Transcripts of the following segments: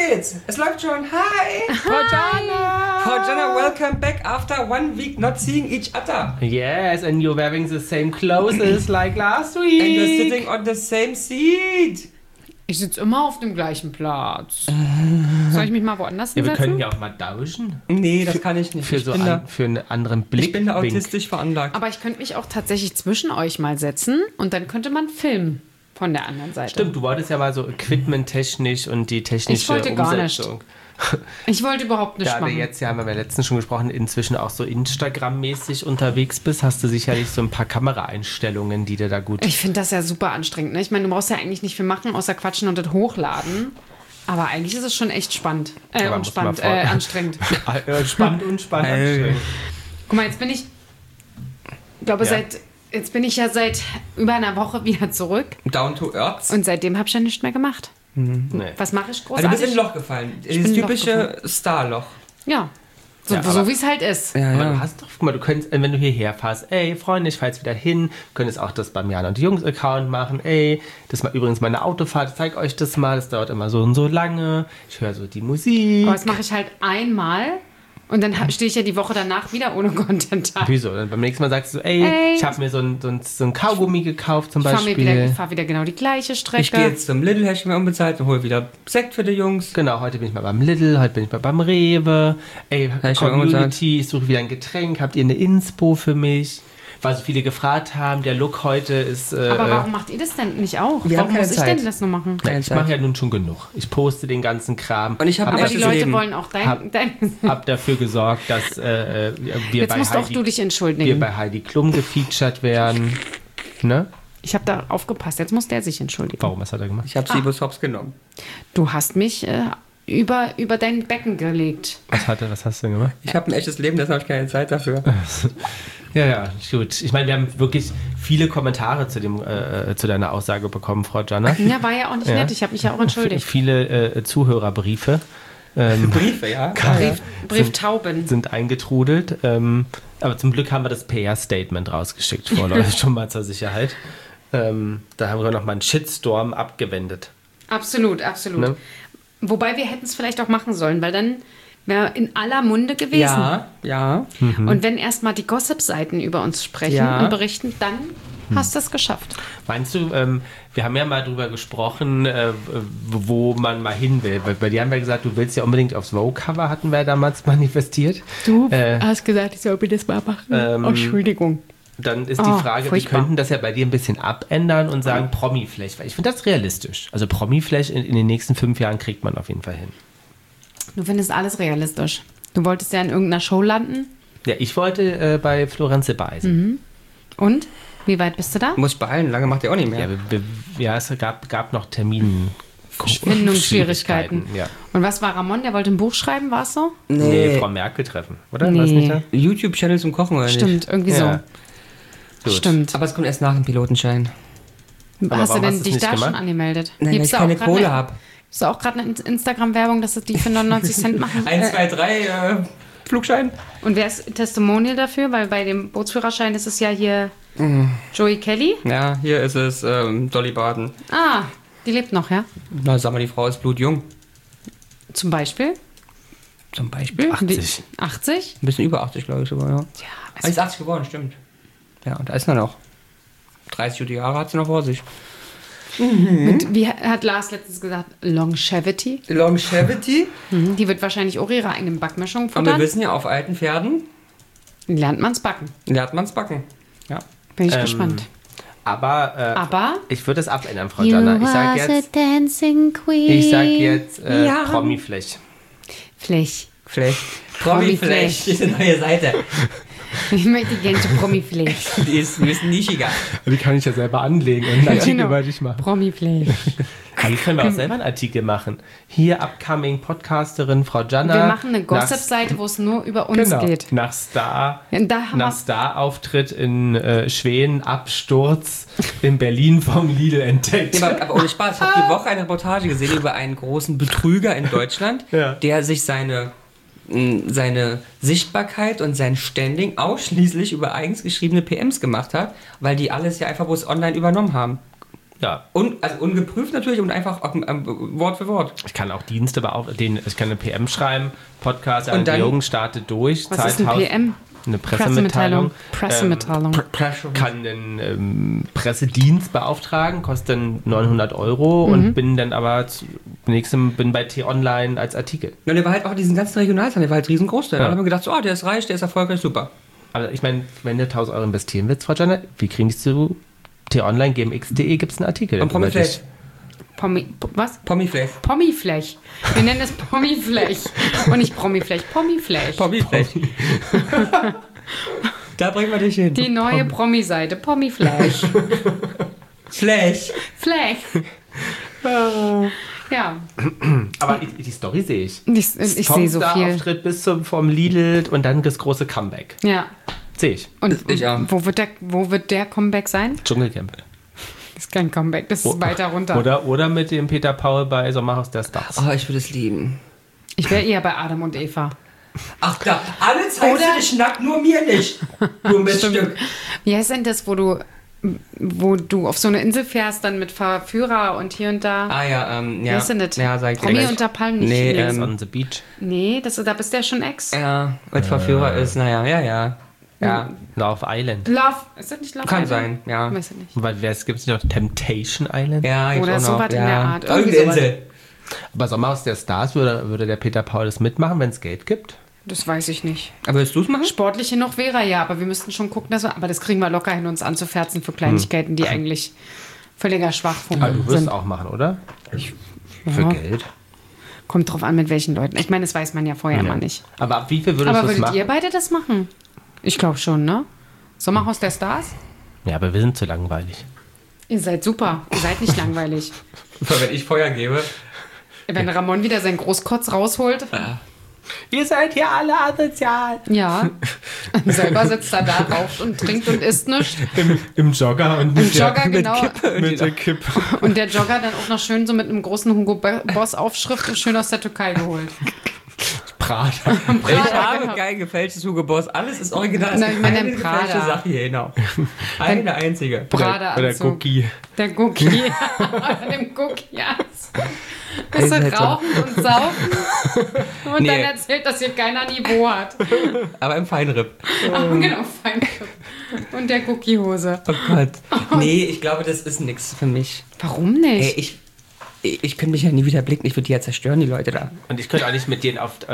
geht's? Es läuft schon. Hi! Frau Jana! Frau Jana, welcome back after 1 week not seeing each other. Yes, and you're wearing the same clothes like last week. And you're sitting on the same seat. Ich sitze immer auf dem gleichen Platz. Soll ich mich mal woanders Ja, wir hinsetzen? können ja auch mal tauschen. Nee, das kann ich nicht. Für, so für einen anderen Blick. Ich bin da autistisch veranlagt. Aber ich könnte mich auch tatsächlich zwischen euch mal setzen und dann könnte man filmen von der anderen Seite. Stimmt, du wolltest ja mal so equipment-technisch und die technische Ich wollte gar nicht. Umsetzung. Ich wollte überhaupt nicht Da du machen. jetzt, ja, haben wir letztens schon gesprochen, inzwischen auch so Instagram-mäßig unterwegs bist, hast du sicherlich so ein paar Kameraeinstellungen, die dir da gut... Ich finde das ja super anstrengend. Ne? Ich meine, du brauchst ja eigentlich nicht viel machen, außer quatschen und das hochladen. Aber eigentlich ist es schon echt spannend. Aber muss man Anstrengend. Spannend und spannend. anstrengend. Guck mal, jetzt bin ich, glaube Ja. jetzt bin ich ja seit über einer Woche wieder zurück. Down to earth. Und seitdem habe ich ja nichts mehr gemacht. Nee. Was mache ich Also großartig? du bist in ein Loch gefallen. Das bin in ein Loch typische Starloch. Ja. So, Ja, so aber- wie es halt ist. Ja, Aber du hast doch, guck mal, du könntest, wenn du hierher fährst, ey, Freunde, ich fahre jetzt wieder hin, könntest auch das beim Jan und Jungs Account machen, ey, das mal übrigens meine Autofahrt, ich zeig euch das mal, das dauert immer so und so lange, ich höre so die Musik. Aber das mache ich halt einmal und dann stehe ich ja die Woche danach wieder ohne Content da. Wieso? Dann beim nächsten Mal sagst du, ey, ich habe mir so ein Kaugummi gekauft zum Ich fahre Beispiel. fahr wieder genau die gleiche Strecke. Ich gehe jetzt zum Lidl, hätte ich mir unbezahlt und hole wieder Sekt für die Jungs. Genau, heute bin ich mal beim Lidl, heute bin ich mal beim Rewe. Ey, ich schon Community, ich suche wieder ein Getränk, habt ihr eine Inspo für mich? Weil so viele gefragt haben, der Look heute ist... Aber warum macht ihr das denn nicht auch? Wir haben Warum keine muss ich Zeit. denn das nur machen? Keine ich Zeit. mache ja nun schon genug. Ich poste den ganzen Kram. Und ich habe ein Aber die echtes Leute Leben. wollen auch Hab- dein Hab dafür gesorgt, dass wir, Jetzt bei musst auch du Heidi, dich wir entschuldigen. bei Heidi Klum gefeatured werden. Ne? Ich habe da aufgepasst. Jetzt muss der sich entschuldigen. Warum? Was hat er gemacht? Ich habe Sibus Hops genommen. Du hast mich über dein Becken gelegt. Was hast du denn gemacht? Ich habe ein echtes Leben, deshalb habe ich keine Zeit dafür. Ja, gut. Ich meine, wir haben wirklich viele Kommentare zu deiner Aussage bekommen, Frau Jana. Ja, war ja auch nicht nett. Ich habe mich ja auch entschuldigt. Viele Zuhörerbriefe Briefe, ja. Brieftauben. sind eingetrudelt. Aber zum Glück haben wir das PR-Statement rausgeschickt vorläufig schon mal zur Sicherheit. Da haben wir nochmal einen Shitstorm abgewendet. Absolut, absolut. Ne? Wobei wir hätten es vielleicht auch machen sollen, weil dann wäre in aller Munde gewesen. Ja, ja. Und wenn erstmal die Gossip-Seiten über uns sprechen Ja. und berichten, dann hast du es geschafft. Meinst du, wir haben ja mal drüber gesprochen, wo man mal hin will. Weil bei dir haben wir gesagt, du willst ja unbedingt aufs Vogue-Cover, hatten wir ja damals manifestiert. Du hast gesagt, ich soll mir das mal machen. Entschuldigung. Dann ist die Frage, furchtbar. wir könnten das ja bei dir ein bisschen abändern und sagen Promi-Flash. Weil ich finde das realistisch. Also Promi-Flash in den nächsten 5 Jahren kriegt man auf jeden Fall hin. Du findest alles realistisch. Du wolltest ja in irgendeiner Show landen. Ja, ich wollte bei Florenz Silbereisen. Und? Wie weit bist du da? Muss ich beeilen, lange macht ihr auch nicht mehr. Ja, es gab noch Findungsschwierigkeiten. Ja. Und was war Ramon? Der wollte ein Buch schreiben, war es so? Nee, Frau Merkel treffen, oder? Nee. War's nicht da? YouTube-Channel zum Kochen oder nicht? Stimmt, irgendwie Ja. so. Gut. Stimmt. Aber es kommt erst nach dem Pilotenschein. Hast du warum hast denn du's dich nicht da gemacht? schon angemeldet? Nein, weil ich Gibt's da keine auch grad Kohle eine- habe. Ist da auch gerade eine Instagram-Werbung, dass es die für 99 Cent machen? 1, 2, 3, Flugschein. Und wer ist Testimonial dafür? Weil bei dem Bootsführerschein ist es ja hier Joey Kelly. Ja, hier ist es Dolly Parton. Ah, die lebt noch, ja? Na, sag mal, die Frau ist blutjung. Zum Beispiel. Zum Beispiel? 80. 80? Ein bisschen über 80, glaube ich sogar, ja. Ja, Also ist 80 geworden, stimmt. Ja, und da ist er noch. 30 gute Jahre hat sie noch vor sich. wie hat Lars letztens gesagt? Longevity. Longevity. Die wird wahrscheinlich auch ihre eigenen Backmischungen Und wir futtern. wissen ja, auf alten Pferden Lernt man's backen. lernt man's backen. Ja. Bin ich gespannt. Aber Aber ich würde es abändern, Frau Jana. Ich sag jetzt, dancing queen. Ja. Promi-Flash. Flech. Flash. Promi Flash. Diese neue Seite. Ich möchte gerne zu Promi-Flech. Die ist ein bisschen nischiger. Die kann ich ja selber anlegen und einen Artikel Genau. über dich machen. Promi-Flech. Aber die können wir auch selber einen Artikel machen. Hier, upcoming Podcasterin Frau Jana. Wir machen eine Gossip-Seite, wo es nur über uns geht. Nach Star. Ja, da haben Nach wir Star-Auftritt in Schweden, Absturz in Berlin vom Lidl entdeckt. Ja, aber ohne Spaß. Ich habe die Woche eine Reportage gesehen über einen großen Betrüger in Deutschland, Ja. der sich seine Sichtbarkeit und sein Standing ausschließlich über eigens geschriebene PMs gemacht hat, weil die alles ja einfach bloß online übernommen haben. Ja. Also ungeprüft natürlich und einfach Wort für Wort. Ich kann auch Dienste beauftragen. Ich kann eine PM schreiben, Podcast, Und dann- Jürgen startet durch. Was ist ein PM? Eine Pressemitteilung. Pressemitteilung. Kann einen Pressedienst beauftragen, kostet dann 900 € und bin dann aber bin bei T-Online als Artikel. Und der war halt auch diesen ganzen Regionalzahn, der war halt riesengroß. Da Ja. haben wir gedacht, so, der ist reich, der ist erfolgreich, super. Aber ich meine, wenn du 1.000 € investieren willst, Frau Janne, wie kriegst du T-Online, gmx.de, gibt es einen Artikel. Und Promiflash. Was? Pomiflash. Pomiflash. Wir nennen es Pomiflash. Und nicht Promiflash, Pomiflash. Pomiflash. Da bringen wir dich hin. Die neue Promi-Seite, Pomiflash. Flash. Flash. Ja, Aber die Story sehe ich. ich sehe so viel. Auftritt bis vom Lidl und dann das große Comeback. Ja. Sehe ich. Und Ich auch. wo wird der Comeback sein? Dschungelcamp. Das ist kein Comeback, das ist weiter runter. Oder mit dem Peter Paul bei Sommerhaus der Stars. Oh, ich würde es lieben. Ich wäre eher bei Adam und Eva. Ach da, alle Zeit Oder- für dich schnackt, nur mir nicht. Du Miststück. Wie heißt denn das, wo du auf so eine Insel fährst, dann mit Verführer und hier und da? Ah ja, Wie ja. ist denn das? Ja, sag ich dir Promi gleich. unter Palmen nicht. Nee, Ex on the Beach. Nee, da bist du ja schon Ex. Ja, mit Verführer ist, ja. Ja, Love Island. Love, ist das nicht Love kann Island? sein, ja. Weiß ich nicht. Weil es gibt noch Temptation Island. Ja, gibt's Oder auch noch. sowas in der Art. Irgendwie Irgendeine sowas. Insel. Bei Sommerhaus der Stars würde der Peter Paul das mitmachen, wenn es Geld gibt. Das weiß ich nicht. Aber willst du es machen? Sportlich noch wäre ja, aber wir müssten schon gucken, aber das kriegen wir locker hin, uns anzuferzen für Kleinigkeiten, die eigentlich völliger Schwachpunkt Aber du wirst sind. auch machen, oder? Für Ja. Geld. Kommt drauf an, mit welchen Leuten. Ich meine, das weiß man ja vorher immer nicht. Aber ab wie viel würdest Aber du es würdet machen? ihr beide das machen? Ich glaube schon, ne? Sommerhaus der Stars? Ja, aber wir sind zu langweilig. Ihr seid super. Ihr seid nicht langweilig. Wenn ich Feuer gebe. Wenn Ramon wieder seinen Großkotz rausholt. Ihr seid hier alle asozial. Ja. Und selber sitzt er da, raucht und trinkt und isst nichts. Im Jogger und Im Jogger, genau. mit der Kippe. Und der Jogger dann auch noch schön so mit einem großen Hugo Boss Aufschrift und schön aus der Türkei geholt. Prada. Ich habe genau. kein gefälschtes Hugo Boss. Alles ist original. Na, ich meine Eine den Prada. gefälschte Sache hier, genau. Eine einzige. Prada Oder Anzug. Cookie. Der Cookie. Dem Cookie. Bist du Seltsam. rauchen und saufen und Nee. dann erzählt, dass hier keiner Niveau hat. Aber im Feinripp. Genau, fein. Und der Cookie-Hose. Oh Gott. Nee, ich glaube, das ist nichts für mich. Warum nicht? Ey, ich könnte mich ja nie wieder blicken. Ich würde die ja zerstören, die Leute da. Und ich könnte auch nicht mit denen auf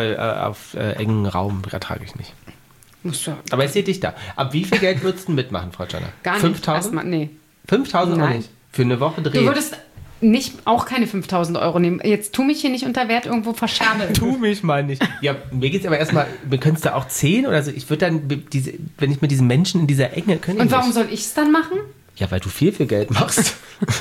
engen Raum, ertrage ich nicht. Musst du Aber ich sehe dich da. Ab wie viel Geld würdest du mitmachen, Frau Janne? gar nicht. 5.000? Erstmal, nee. 5.000 oder Nein. nicht? Für eine Woche Du drehen? würdest auch keine 5.000 € nehmen. Jetzt tu mich hier nicht unter Wert irgendwo verschabeln. Tu mich mal nicht. Ja, mir geht es aber erstmal, wir können es da auch 10 oder so. Ich würde dann, wenn ich mit diesen Menschen in dieser Enge, können Und warum soll ich es dann machen? Ja, weil du viel Geld machst.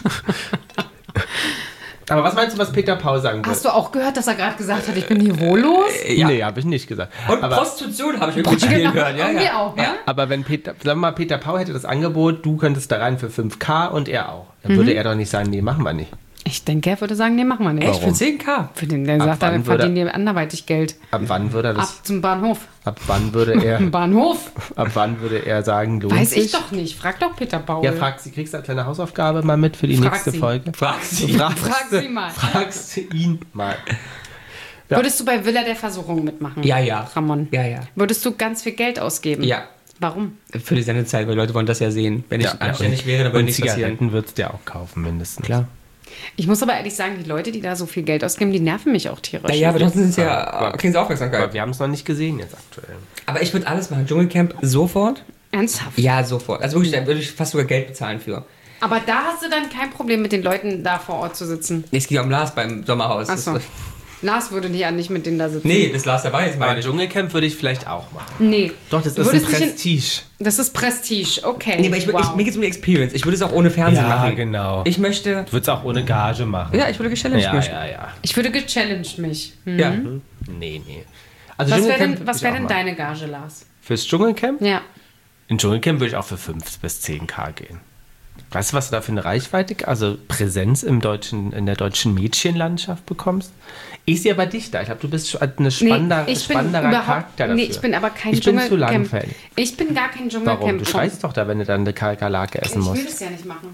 Aber was meinst du, was Peter Paul sagen Hast wird? du auch gehört, dass er gerade gesagt hat, ich bin niveaulos? Ja. Nee, habe ich nicht gesagt. Und aber, Prostitution habe ich irgendwie spielen hören. Ja, Irgendwie ja. auch, ne? aber wenn sagen wir mal, Peter Paul hätte das Angebot, du könntest da rein für 5.000 und er auch. Dann würde er doch nicht sagen, nee, machen wir nicht. Ich denke, er würde sagen, nee, machen wir nicht. Echt? Für 10.000? Für den, der Ab sagt, wann dann würde- verdienen die anderweitig Geld. Ab wann würde er Ab das? zum Bahnhof. Ab wann würde er? Bahnhof? Ab wann würde er sagen, lohnt Weiß sich? ich doch nicht. Frag doch Peter Paul. Ja, frag sie, kriegst du eine kleine Hausaufgabe mal mit für die Frag nächste sie. Folge? Frag sie. Frag sie mal. Fragst du ihn mal. Ja. Würdest du bei Villa der Versuchung mitmachen? Ja, ja. Ramon? Ja, ja. Würdest du ganz viel Geld ausgeben? Ja. Warum? Für die Sendezeit, weil Leute wollen das ja sehen. Wenn ich anständig wäre, dann würde und nichts passieren. Zigaretten würdest du ja auch kaufen, mindestens. Klar. Ich muss aber ehrlich sagen, die Leute, die da so viel Geld ausgeben, die nerven mich auch tierisch. Naja, aber trotzdem sind es ja, Aber- kriegen sie Aufmerksamkeit. Aber wir haben es noch nicht gesehen jetzt aktuell. Aber ich würde alles machen. Dschungelcamp sofort? Ernsthaft? Ja, sofort. Also wirklich, da würde ich fast sogar Geld bezahlen für. Aber da hast du dann kein Problem mit den Leuten da vor Ort zu sitzen. Nee, es geht ja um Lars beim Sommerhaus. Achso. Das- Lars würde ja nicht mit denen da sitzen. Nee, das Lars dabei ist, Aber meine ich. Dschungelcamp würde ich vielleicht auch machen. Nee. Doch, das Du ist ein würdest dich in- Prestige. Das ist Prestige, okay. Nee, aber wow. mir geht es um die Experience. Ich würde es auch ohne Fernsehen Ja, machen. genau. Ich möchte... Du würdest auch ohne Gage machen. Ja, ich würde gechallenged ja, möchten. ja. Ich würde gechallenged mich. Hm. Ja. Nee. Also Was wäre Dschungelcamp denn, was würde wär ich denn auch deine Gage, Lars? machen. Fürs Dschungelcamp? Ja. In Dschungelcamp würde ich auch für 5 bis 10.000 gehen. Weißt du, was du da für eine Reichweite, also Präsenz in der deutschen Mädchenlandschaft bekommst? Ich sehe aber dich da. Ich glaube, du bist eine spannenderer Charakter dafür. Nee, ich bin aber kein Ich bin zu Dschungelcamp. langfällig. Ich bin gar kein Warum? Du Dschungelcamp. schreist doch da, wenn du dann eine Kakerlake essen Ich will musst. das ja nicht machen.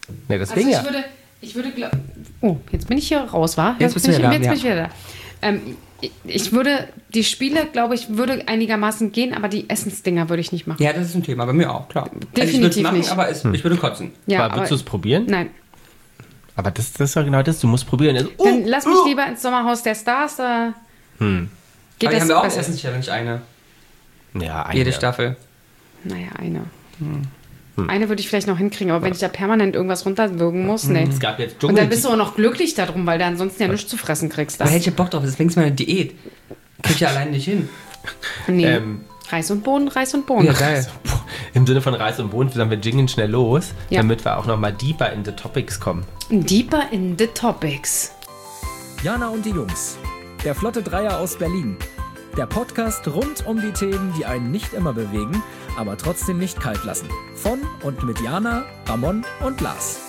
Ne, deswegen Also ich würde glauben. Oh, jetzt bin ich hier raus, wa? Jetzt bist du wieder da, Jetzt ja. bin ich wieder da. Ich würde, die Spiele, glaube ich, würde einigermaßen gehen, aber die Essensdinger würde ich nicht machen. Ja, das ist ein Thema, bei mir auch, klar. Definitiv ich würde nicht. aber ich würde kotzen. Ja, aber würdest du es probieren? Nein. Aber das ist ja genau das, du musst probieren. Also, Dann lass mich lieber ins Sommerhaus der Stars, da geht Aber die das haben wir auch besser. Essens-Challenge eine. Ja, Jede Staffel. Naja, eine. Eine würde ich vielleicht noch hinkriegen, aber wenn ich da permanent irgendwas runterwürgen muss, nee. Es gab jetzt Und dann bist du auch noch glücklich darum, weil du ansonsten ja nichts zu fressen kriegst. Da hätte ich Bock drauf, das ist längst mal eine Diät. Krieg ich ja allein nicht hin. Nee. Reis und Bohnen, Reis und Bohnen. Ja, geil. Im Sinne von Reis und Bohnen, dann wir jingeln schnell los, Ja. damit wir auch nochmal deeper in the topics kommen. Deeper in the topics. Jana und die Jungs. Der Flotte Dreier aus Berlin. Der Podcast rund um die Themen, die einen nicht immer bewegen, aber trotzdem nicht kalt lassen. Von und mit Jana, Ramon und Lars.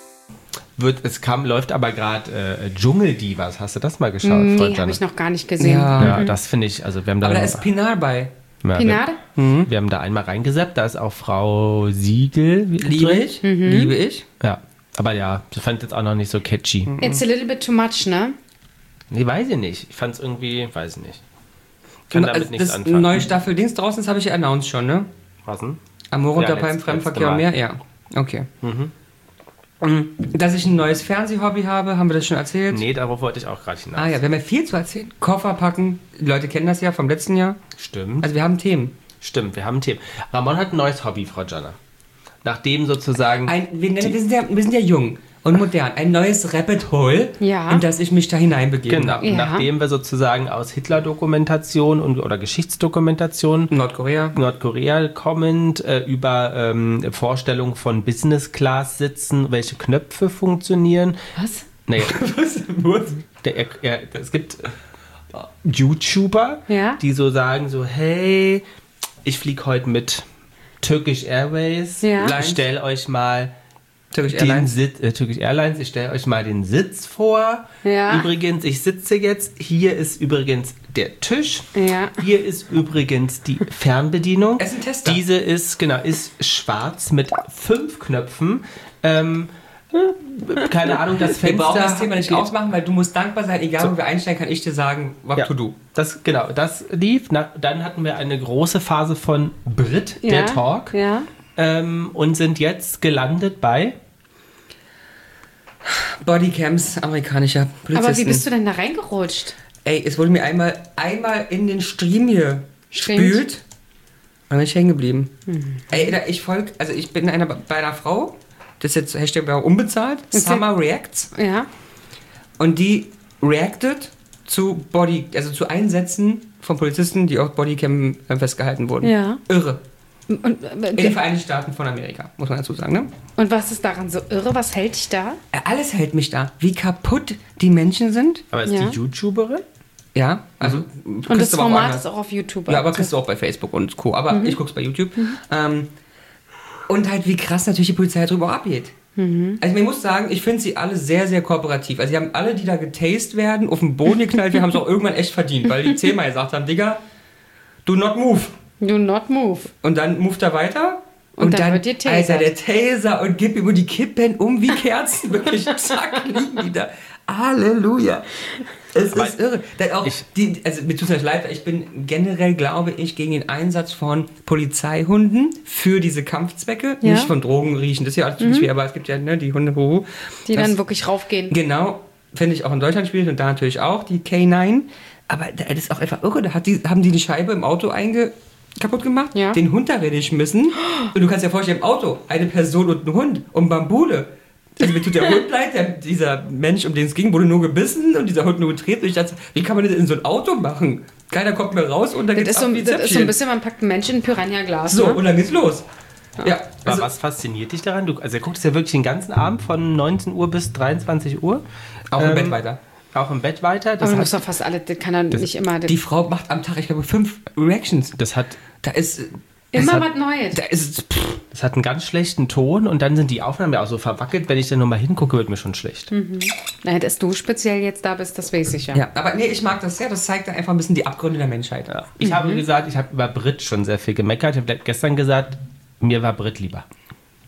Läuft aber gerade Dschungeldivas. Hast du das mal geschaut, Frau Nee, Jana? habe ich noch gar nicht gesehen. Ja. Ja, das finde ich, also wir haben da, Aber da ist Pinar bei. ja, Pinade? wir haben da einmal reingesappt, da ist auch Frau Siegel. Liebe ich. Liebe ich. Ja, aber ja, ich fand jetzt auch noch nicht so catchy. It's a little bit too much, ne? Nee, weiß ich nicht. Ich fand es irgendwie, weiß ich nicht. Kann damit Also, nichts das anfangen. neue Staffel Dings draußen, das habe ich ja announced schon, ne? Was denn? Amore Ja, unter beim letzte Fremdverkehr und Mal. mehr? Ja. Okay. Dass ich ein neues Fernsehhobby habe, haben wir das schon erzählt? Nee, darauf wollte ich auch gerade hinaus. Ah ja, wir haben ja viel zu erzählen. Koffer packen. Die Leute kennen das ja vom letzten Jahr. Stimmt. Also wir haben Themen. Stimmt, wir haben ein Thema. Ramon hat ein neues Hobby, Frau Jana. Nachdem sozusagen... Wir sind ja jung und modern. Ein neues Rabbit Hole, Ja. in das ich mich da hineinbegeben Genau, habe. Ja. nachdem wir sozusagen aus Hitler-Dokumentation oder Geschichtsdokumentation Nordkorea. kommend über Vorstellungen von Business-Class-Sitzen, welche Knöpfe funktionieren. Was? Nee, Was? es gibt YouTuber, Ja. die so sagen so, hey, ich fliege heute mit Turkish Airways. Ja. Ich stelle euch mal Turkish den Airlines. Turkish Airlines, ich stelle euch mal den Sitz vor. Ja. Übrigens, ich sitze jetzt, hier ist übrigens der Tisch. Ja. Hier ist übrigens die Fernbedienung. Es ist ein Tester. Diese ist schwarz mit 5 Knöpfen. Keine Ahnung, das Fenster. Wir brauchen das Thema nicht geht- ausmachen, weil du musst dankbar sein, egal wo wir einsteigen, kann ich dir sagen, what Ja, to do. das lief. Dann hatten wir eine große Phase von Brit, Ja. der Talk. Ja. Und sind jetzt gelandet bei... Bodycams amerikanischer Polizisten. Aber wie bist du denn da reingerutscht? Ey, es wurde mir einmal in den Stream hier gespült. Und dann bin ich hängen geblieben. Ey, ich bin bei einer Frau, das ist jetzt Hashtag unbezahlt, Summer Reacts. Ja. Und die reacted zu zu Einsätzen von Polizisten, die auf Bodycam festgehalten wurden. Ja. Irre. Und, In den Vereinigten Staaten von Amerika, muss man dazu sagen, ne? und was ist daran so irre? Was hält dich da? Alles hält mich da. Wie kaputt die Menschen sind. Aber ist Ja. die YouTuberin? Ja, also. Und kriegst das du aber auch Format anders. ist auch auf YouTube. Ja, aber kriegst du auch bei Facebook und Co. Aber ich guck's bei YouTube. Und halt, wie krass natürlich die Polizei darüber auch abgeht. Also, ich muss sagen, ich finde sie alle sehr, sehr kooperativ. Also, sie haben alle, die da getased werden, auf den Boden geknallt, wir haben es auch irgendwann echt verdient, weil die 10-mal gesagt haben: Digga, do not move. Do not move. Und dann moved er weiter. Und dann wird dir tasert. Alter, der Taser und gib ihm die Kippen um wie Kerzen. Wirklich, zack, liegen die da. Halleluja. Es ist irre. Dann auch mir tut es leid, ich bin generell, glaube ich, gegen den Einsatz von Polizeihunden für diese Kampfzwecke. Ja. Nicht von Drogen riechen, das ist ja alles schwer, aber es gibt ja die Hunde, Die Das- dann wirklich raufgehen. Genau, finde ich auch in Deutschland schwierig und da natürlich auch, die K9. Aber das ist auch einfach irre. Da haben die Scheibe im Auto kaputt gemacht, Ja. den Hund da geschmissen. Und du kannst dir vorstellen, im Auto, eine Person und ein Hund und Bambule. Also mir tut der Hund leid, dieser Mensch, um den es ging, wurde nur gebissen und dieser Hund nur getreten. Und ich dachte, wie kann man das in so ein Auto machen? Keiner kommt mehr raus und dann Das geht's ist, so, ab wie das ist so ein Zäpfchen. bisschen, man packt einen Menschen in Piranha-Glas. So, ne? und dann geht's los. Ja, Aber also, was fasziniert dich daran? Er guckt es ja wirklich den ganzen Abend von 19 Uhr bis 23 Uhr. auch im Bett weiter. Auch im Bett weiter. Aber du musst doch fast alle, das kann er nicht immer. Die Frau macht am Tag, ich glaube, 5 Reactions. Das hat Da ist... immer hat- was Neues. Da ist... Das hat einen ganz schlechten Ton und dann sind die Aufnahmen ja auch so verwackelt. Wenn ich dann nochmal hingucke, wird mir schon schlecht. Naja, dass du speziell jetzt da bist, das weiß ich ja. Ja, aber nee, ich mag das sehr. Das zeigt einfach ein bisschen die Abgründe der Menschheit. Ja. Ich habe gesagt, ich habe über Brit schon sehr viel gemeckert. Ich habe gestern gesagt, mir war Brit lieber.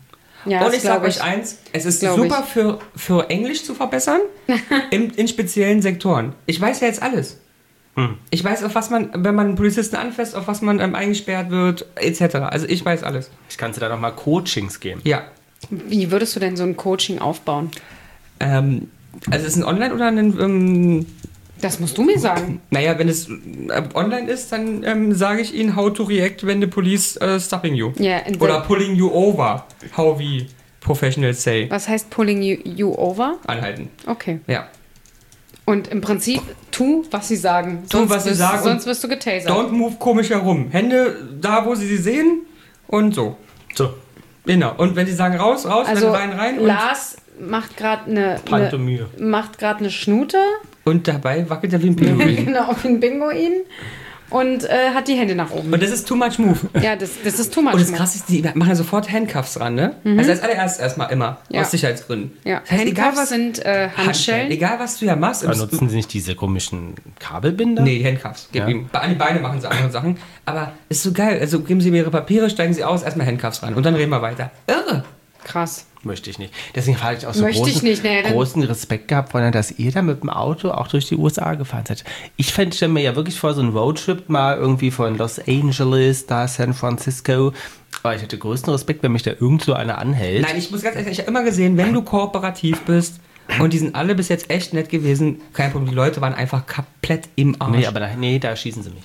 Ja, Und das ich sage glaub euch eins, es ist Glaub super für Englisch zu verbessern in speziellen Sektoren. Ich weiß ja jetzt alles. Ich weiß, auf was man, wenn man einen Polizisten anfasst, auf was man eingesperrt wird, etc. Also ich weiß alles. Ich kann dir da nochmal Coachings geben. Ja. Wie würdest du denn so ein Coaching aufbauen? Also ist es ein Online oder ein... Das musst du mir sagen. naja, wenn es online ist, dann sage ich Ihnen, how to react when the police stopping you. Ja, Oder pulling you over. How we professionals say. Was heißt pulling you over? Anhalten. Okay. Ja. Und im Prinzip, tu, was sie sagen. Was sie sagen Sonst und wirst du getasert. Don't move komisch herum. Hände da, wo sie sehen und so. So, Genau. Und wenn sie sagen raus, Also wenn rein und, Lars macht gerade Pantomime. eine Schnute, und dabei wackelt er wie ein Pinguin. genau, wie ein Pinguin und hat die Hände nach oben. Und das ist too much move. Ja, das ist too much. Und das Krasse ist, die machen ja sofort Handcuffs ran, ne? Also als allererstes erstmal immer. Ja. Aus Sicherheitsgründen. Ja, Das heißt, egal Handcuffs was, sind Handschellen. Egal was du ja machst. aber nutzen sie nicht diese komischen Kabelbinder? Nee, die Handcuffs. Ja. An die Beine machen sie andere Sachen. Aber ist so geil. Also geben sie mir ihre Papiere, steigen sie aus, erstmal Handcuffs ran. Und dann reden wir weiter. Irre. Krass. Möchte ich nicht. Deswegen habe ich auch so Möchte ich nicht, nee, dann- großen Respekt gehabt, Freunde, dass ihr da mit dem Auto auch durch die USA gefahren seid. Ich stelle mir ja wirklich vor, so einen Roadtrip mal irgendwie von Los Angeles, da San Francisco. Aber ich hätte größten Respekt, wenn mich da irgend so einer anhält. Nein, ich muss ganz ehrlich sagen, ich habe immer gesehen, wenn du kooperativ bist, und die sind alle bis jetzt echt nett gewesen, kein Problem, die Leute waren einfach komplett im Arsch. Nee, aber da schießen sie mich.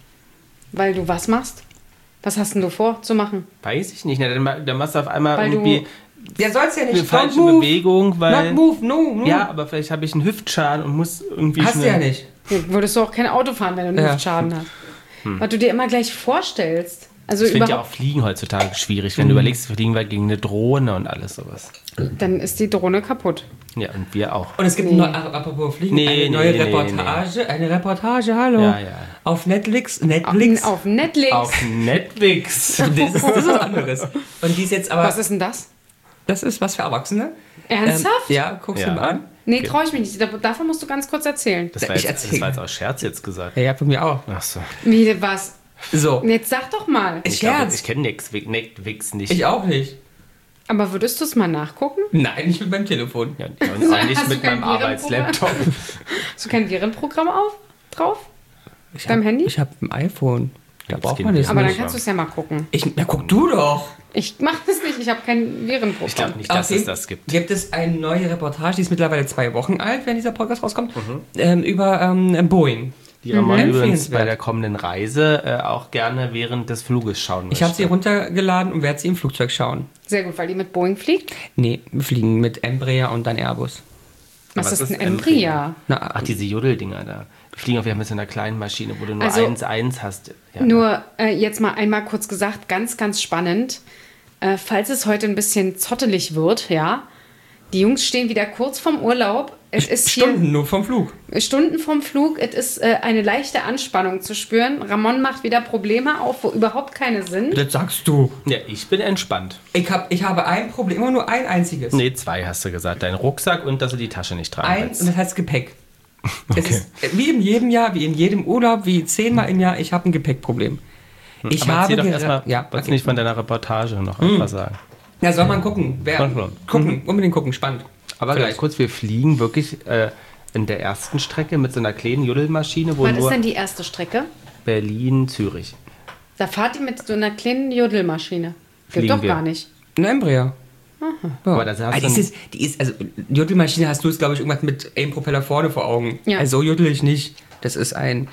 Weil du was machst? Was hast denn du vor zu machen? Weiß ich nicht. Na, dann machst du auf einmal Weil du- irgendwie Der soll's ja eine nicht. falsche Don't move. Bewegung, weil... Not move, no. Ja, aber vielleicht habe ich einen Hüftschaden und muss irgendwie Hast du ja nicht. Würdest du auch kein Auto fahren, wenn du einen Ja. Hüftschaden hast. Was du dir immer gleich vorstellst. Also Ich finde ja auch überhaupt, Fliegen heutzutage schwierig. Wenn du überlegst, fliegen wir gegen eine Drohne und alles sowas. dann ist die Drohne kaputt. Ja, und wir auch. Und es gibt apropos Fliegen, Nee, eine neue nee, Reportage. Eine Reportage, hallo. Ja, ja. Auf Netflix. Auf Netflix. Auf Netflix. Das ist was anderes. Und die ist jetzt aber... Was ist denn das? Das ist was für Erwachsene. Ernsthaft? Ja, guck's Ja. dir mal an. Nee, traue ich mich nicht. Davon musst du ganz kurz erzählen. Das war Ich jetzt, erzähl. aus Scherz jetzt gesagt. Ja, von mir auch. Ach so. Wie, was? So. Jetzt sag doch mal. Ich glaube, Scherz. ich kenne Netflix nicht. Ich auch nicht. Aber würdest du es mal nachgucken? Nein, nicht mit meinem Telefon. Ja, und auch nicht Hast du mit kein meinem Arbeitslaptop. Hast du kein Virenprogramm drauf? Beim Handy? Ich habe ein iPhone. Da braucht geht man das nicht. Aber dann nicht. kannst du es ja mal gucken. Na, guck du doch. Ich mache das nicht. Ich habe kein Virenprogramm. Ich glaube nicht, dass Okay. es das gibt. Gibt es eine neue Reportage, die ist mittlerweile 2 Wochen alt, wenn dieser Podcast rauskommt, über Boeing. Die Ramon übrigens Empfehlenswert. bei der kommenden Reise auch gerne während des Fluges schauen möchte. Ich habe sie runtergeladen und werde sie im Flugzeug schauen. Sehr gut, weil die mit Boeing fliegt. Nee, wir fliegen mit Embraer und dann Airbus. Was ist ein Embryo? Embryo? Na, Ach, diese Jodeldinger da. Die fliegen auf jeden Fall mit so einer kleinen Maschine, wo du nur Also, 1,1 hast. Ja. Nur jetzt mal einmal kurz gesagt, ganz, ganz spannend. Falls es heute ein bisschen zottelig wird, ja, die Jungs stehen wieder kurz vorm Urlaub. Es ist Stunden nur vom Flug. hier Stunden vom Flug. Es ist eine leichte Anspannung zu spüren. Ramon macht wieder Probleme auf, wo überhaupt keine sind. Das sagst du. Ja, ich bin entspannt. Ich habe ein Problem, immer nur ein einziges. Nee, 2 hast du gesagt. Dein Rucksack und dass du die Tasche nicht tragen Und willst. das heißt Gepäck. Es ist wie in jedem Jahr, wie in jedem Urlaub, wie 10-mal im Jahr, ich habe ein Gepäckproblem. Ich Aber habe erzähl doch gera- erstmal, ja, wolltest okay. nicht von deiner Reportage noch etwas sagen? Ja, soll man gucken. Mhm. Unbedingt gucken, spannend. Aber Vielleicht. gleich kurz, wir fliegen wirklich in der ersten Strecke mit so einer kleinen Joddelmaschine, wo Was ist nur denn die erste Strecke? Berlin-Zürich. Da fahrt ihr mit so einer kleinen Jodelmaschine. Gibt Fliegen doch wir. gar nicht. Ein Embryo. Ja. Aber das hast Also du die ist, also die Jodelmaschine hast du es, glaube ich, irgendwas mit einem Propeller vorne vor Augen. Ja. Also so jodel ich nicht. Das ist ein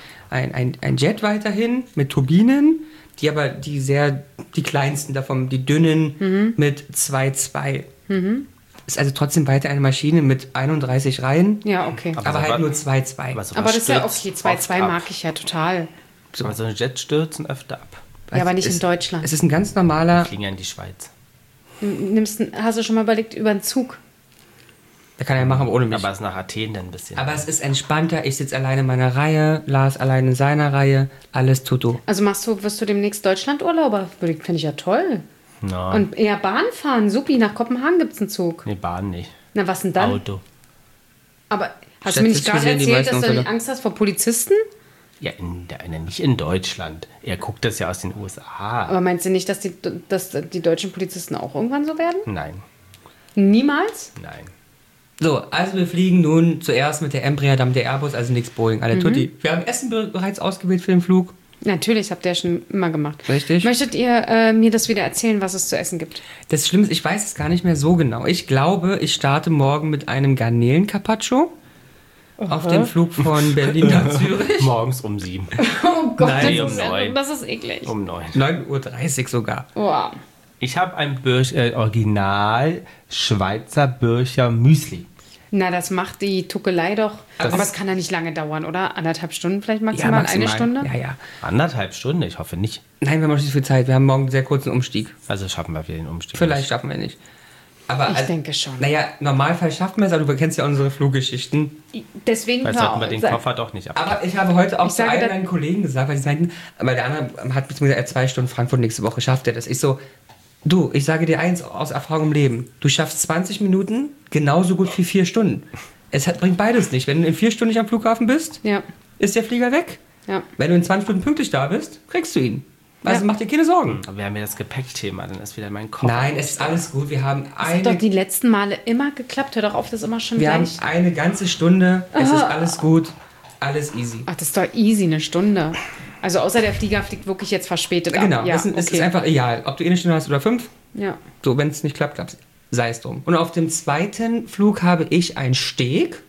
Jet weiterhin mit Turbinen, die aber die kleinsten davon, die dünnen mit 2,2. Ist also trotzdem weiter eine Maschine mit 31 Reihen, Ja, okay. aber so halt was- nur 2,2. aber, sowas Aber das ist ja stürzt okay. 2,2 oft mag ab. ich ja total. Aber so eine Jets stürzen öfter ab. Ja, aber nicht Es in Deutschland. Es ist ein ganz normaler, Fliegen ja in die Schweiz. Hast du schon mal überlegt, über einen Zug? der kann er machen, aber ohne mich. Aber es ist nach Athen dann ein bisschen. Aber es ist entspannter, ich sitze alleine in meiner Reihe, Lars allein in seiner Reihe, alles Tutu. Also wirst du demnächst Deutschlandurlauber? Finde ich ja toll. no. Und eher Bahn fahren. Supi, nach Kopenhagen gibt es einen Zug. Nee, Bahn nicht. Na, was denn dann? Auto. Aber hast du mir nicht gerade Statistisch gesehen die erzählt, dass meisten du nicht Unfälle. Angst hast vor Polizisten? Ja, nicht in Deutschland. Er guckt das ja aus den USA. Aber meinst du nicht, dass die deutschen Polizisten auch irgendwann so werden? Nein. Niemals? Nein. So, also wir fliegen nun zuerst mit der Embraer, dann mit der Airbus, also nichts Boeing. Alle Tutti. Wir haben Essen bereits ausgewählt für den Flug. Natürlich, habt ihr ja schon immer gemacht. Richtig. Möchtet ihr mir das wieder erzählen, was es zu essen gibt? Das Schlimme ist, ich weiß es gar nicht mehr so genau. Ich glaube, ich starte morgen mit einem Garnelen-Carpaccio auf dem Flug von Berlin nach Zürich. Morgens um 7. Oh Gott, Nein, das, um 9. das ist eklig. Um 9. 9:30 Uhr sogar. Wow. Ich habe ein Original Schweizer Bircher Müsli. Na, das macht die Tuckelei doch. Das Aber ist- es kann ja nicht lange dauern, oder? 1,5 Stunden vielleicht maximal? Eine Stunde? Ja, ja. 1,5 Stunden? Ich hoffe nicht. Nein, wir haben noch nicht so viel Zeit. Wir haben morgen einen sehr kurzen Umstieg. Also schaffen wir wieder den Umstieg. Vielleicht schaffen wir nicht. Aber Ich denke schon. Naja, im Normalfall schaffen wir es, aber du kennst ja unsere Fluggeschichten. Deswegen Weil sollten wir den Koffer doch nicht ab. Aber ich habe heute auch Ich zu sage allen da- meinen Kollegen gesagt, weil die sagten, aber der andere hat beziehungsweise er 2 Stunden Frankfurt nächste Woche, schafft er das? Ich so, du, ich sage dir eins aus Erfahrung im Leben, du schaffst 20 Minuten genauso gut wie 4 Stunden. Bringt beides nicht. Wenn du in 4 Stunden nicht am Flughafen bist, Ja, ist der Flieger weg. ja. Wenn du in 20 Stunden pünktlich da bist, kriegst du ihn. Also Ja. mach dir keine Sorgen. Aber wir haben ja das Gepäckthema, dann ist wieder mein Koffer. Nein, es ist alles gut. Wir haben Das hat doch eine, die letzten Male immer geklappt. Hör doch auf, das ist immer schon wir haben gleich. eine ganze Stunde. Es ist alles gut. Alles easy. Ach, das ist doch easy, eine Stunde. Also außer der Flieger fliegt wirklich jetzt verspätet ab. Genau, Ja, es ist einfach egal. Ob du eine Stunde hast oder 5, Ja. so, wenn es nicht klappt, sei es drum. Und auf dem zweiten Flug habe ich ein Steak.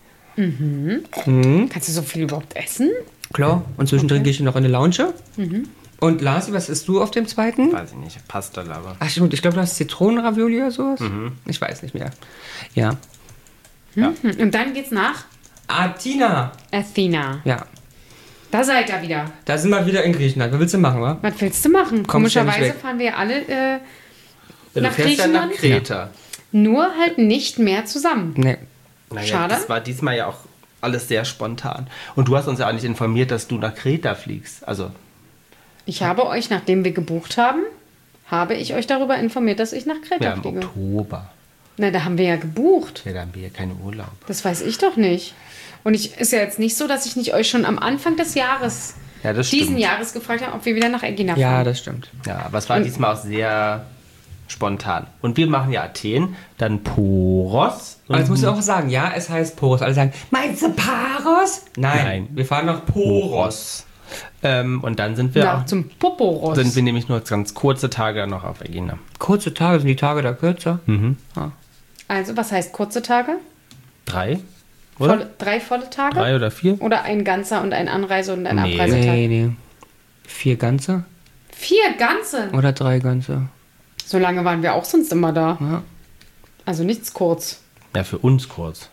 Kannst du so viel überhaupt essen? Klar. Und zwischendrin gehe ich noch in eine Lounge. Und Lasi, was isst du auf dem zweiten? Weiß ich nicht, Pasta aber. Ach stimmt, ich glaube, du hast Zitronenravioli oder sowas. Ich weiß nicht mehr. Ja. Und dann geht's nach Athena. Athena. Ja. Da seid ihr wieder. Da sind wir wieder in Griechenland. Was willst du machen, wa? Was willst du machen? Kommst ja nicht Komischerweise weg. fahren wir alle Du nach fährst ja nach Griechenland. Kreta. Nur halt nicht mehr zusammen. Nee. Naja, Schade. Das war diesmal ja auch alles sehr spontan. Und du hast uns ja auch nicht informiert, dass du nach Kreta fliegst. Also, Ich habe euch, nachdem wir gebucht haben, habe ich euch darüber informiert, dass ich nach ja, Kreta im fliege. Oktober. Na, da haben wir ja gebucht. Ja, da haben wir ja keinen Urlaub. Das weiß ich doch nicht. Und ist ja jetzt nicht so, dass ich nicht euch schon am Anfang des Jahres, Ja, das diesen stimmt. Jahres gefragt habe, ob wir wieder nach Egina fahren. Ja, das stimmt. Ja, aber es war diesmal auch sehr spontan. Und wir machen ja Athen, dann Poros. Aber jetzt musst du auch sagen, ja, es heißt Poros. Alle sagen, meinst du Paros? Nein, wir fahren nach Poros. Und dann sind wir Ja, auch, zum Poporos. sind wir nämlich nur ganz kurze Tage noch auf Egina. Kurze Tage, sind die Tage da kürzer? Also, was heißt kurze Tage? 3? Oder? 3 volle Tage? 3 oder 4? Oder ein ganzer und ein Anreise- und ein Nee. Abreisetag? Nee. 4 ganze 4 ganze? oder 3 ganze? So lange waren wir auch sonst immer da. Ja. Also nichts kurz. Ja, für uns kurz.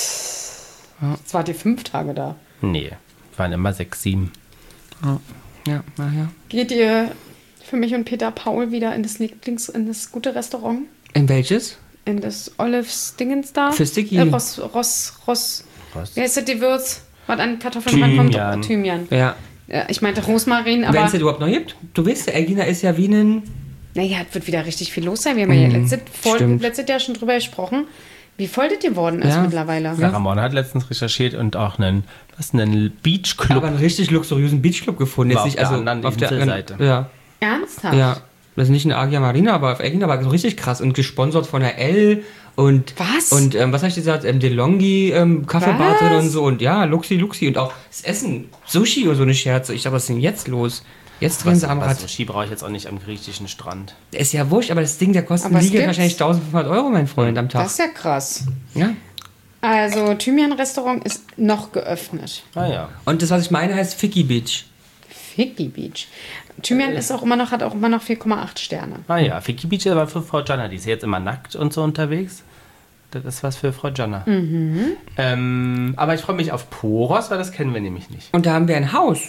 Jetzt wart ihr 5 Tage da. Nee, waren immer 6, 7. Ja, naja. Geht ihr für mich und Peter Paul wieder in das gute Restaurant? In welches? In das Olives Dingens da? Für Sticky. Ross. Was? Wie heißt das Gewürz? Was an Kartoffeln rankommt? Thymian. Thymian. Ja. Ich meinte Rosmarin, Wenn aber es überhaupt noch gibt. Du weißt ja, Egina ist ja wie ein... naja, es wird wieder richtig viel los sein. Wir haben ja stimmt. letztes Jahr schon drüber gesprochen, wie voll das geworden ist Ja. mittlerweile. Ja, Ramon hat letztens recherchiert und auch einen Beachclub. Aber einen richtig luxuriösen Beachclub gefunden. War Jetzt auf nicht, der also anderen auf der Inselseite. Ja. Ernsthaft? Ja. Das ist nicht in Agia Marina, aber auf Egina war so richtig krass und gesponsert von der L und Was? Und was habe ich gesagt? DeLonghi Kaffeebar Was? drin und so und ja, Luxi und auch das Essen, Sushi und so eine Scherze. Ich dachte, was ist denn jetzt los? Jetzt drehen sie am Rad. Sushi brauche ich jetzt auch nicht am griechischen Strand. Ist ja wurscht, aber das Ding, der kostet Aber es liegt gibt's. wahrscheinlich 1500 Euro, mein Freund, am Tag. Das ist ja krass. Ja. Also, Thymian-Restaurant ist noch geöffnet. Ah ja. Und das, was ich meine, heißt Ficky Beach. Ficky Beach. Thymian ist auch immer noch, hat auch immer noch 4,8 Sterne. Ah ja, Ficky Beach war für Frau Gianna. Die ist jetzt immer nackt und so unterwegs. Das ist was für Frau Gianna. Aber ich freue mich auf Poros, weil das kennen wir nämlich nicht. Und da haben wir ein Haus.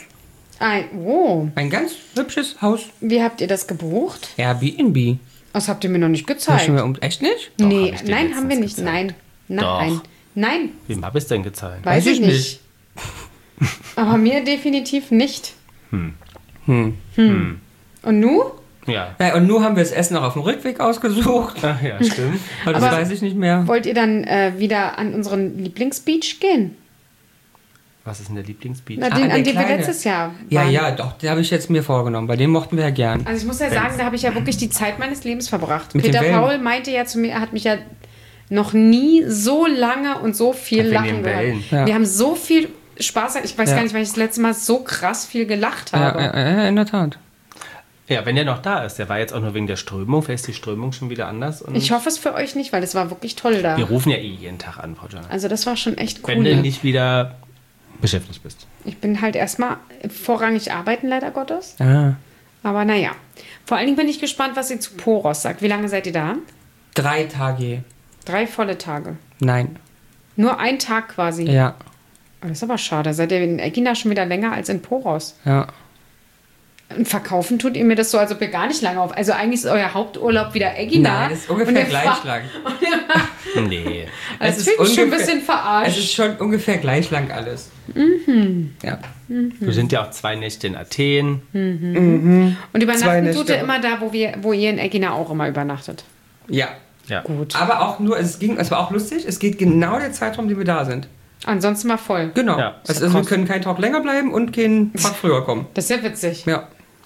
Ein ganz hübsches Haus. Wie habt ihr das gebucht? Airbnb. Das habt ihr mir noch nicht Das gezeigt. schon mal echt nicht? Doch, Nee, hab ich dir nein, haben wir nicht. letztens Nein. Doch. Nein. Nein, Wem habe ich es denn gezeigt? weiß ich ich nicht. Aber mir definitiv nicht. Und nu? Ja. Ja, und nur haben wir das Essen auch auf dem Rückweg ausgesucht. Ach ja, stimmt. Aber das Aber- weiß ich nicht mehr. Wollt ihr dann wieder an unseren Lieblingsbeach gehen? Was ist denn der Lieblingsbeach? Na, den, der an dem wir kleine. letztes Jahr Ja, waren. ja, doch, den habe ich jetzt mir vorgenommen. Bei dem mochten wir ja gern. Also ich muss ja sagen, da habe ich ja wirklich die Zeit meines Lebens verbracht. Mit den Peter Wellen. Paul meinte ja zu mir, er hat mich ja noch nie so lange und so viel Wegen lachen den gehört. Wellen. Ja. Wir haben so viel Spaß, ich weiß Ja. gar nicht, wann ich das letzte Mal so krass viel gelacht Ja, habe. in der Tat. Ja, wenn der noch da ist. Der war jetzt auch nur wegen der Strömung. Vielleicht ist die Strömung schon wieder anders. Und Ich hoffe es für euch nicht, weil das war wirklich toll da. wir rufen ja jeden Tag an, Frau Jana. Also das war schon echt Wenn du cool. nicht wieder beschäftigt bist. Ich bin halt erstmal vorrangig arbeiten, leider Gottes. Ah. Aber naja. Vor allen Dingen bin ich gespannt, was ihr zu Poros sagt. Wie lange seid ihr da? 3 Tage. 3 volle Tage. Nein. Nur ein Tag quasi. Ja. Oh, das ist aber schade. Seid ihr in Egina schon wieder länger als in Poros? Ja. Und verkaufen tut ihr mir das so, als ob ihr gar nicht lange auf... Also eigentlich ist euer Haupturlaub wieder Egina. Nein, das ist Und ungefähr ihr gleich fahrt- lang. Nee. Also Es das fühlt mich schon ein ungefähr- bisschen verarscht. Es ist schon ungefähr gleich lang alles. Ja. Wir sind ja auch 2 Nächte in Athen. Und 2 übernachten Nächte. tut ihr immer da, wo ihr in Egina auch immer übernachtet. Ja. Ja. Gut. Aber auch nur, es war auch lustig, es geht genau der Zeitraum, den wir da sind. Ansonsten mal voll. Genau. Ja. Also wir können keinen Tag länger bleiben und keinen Tag früher kommen. Das ist ja witzig. Ja.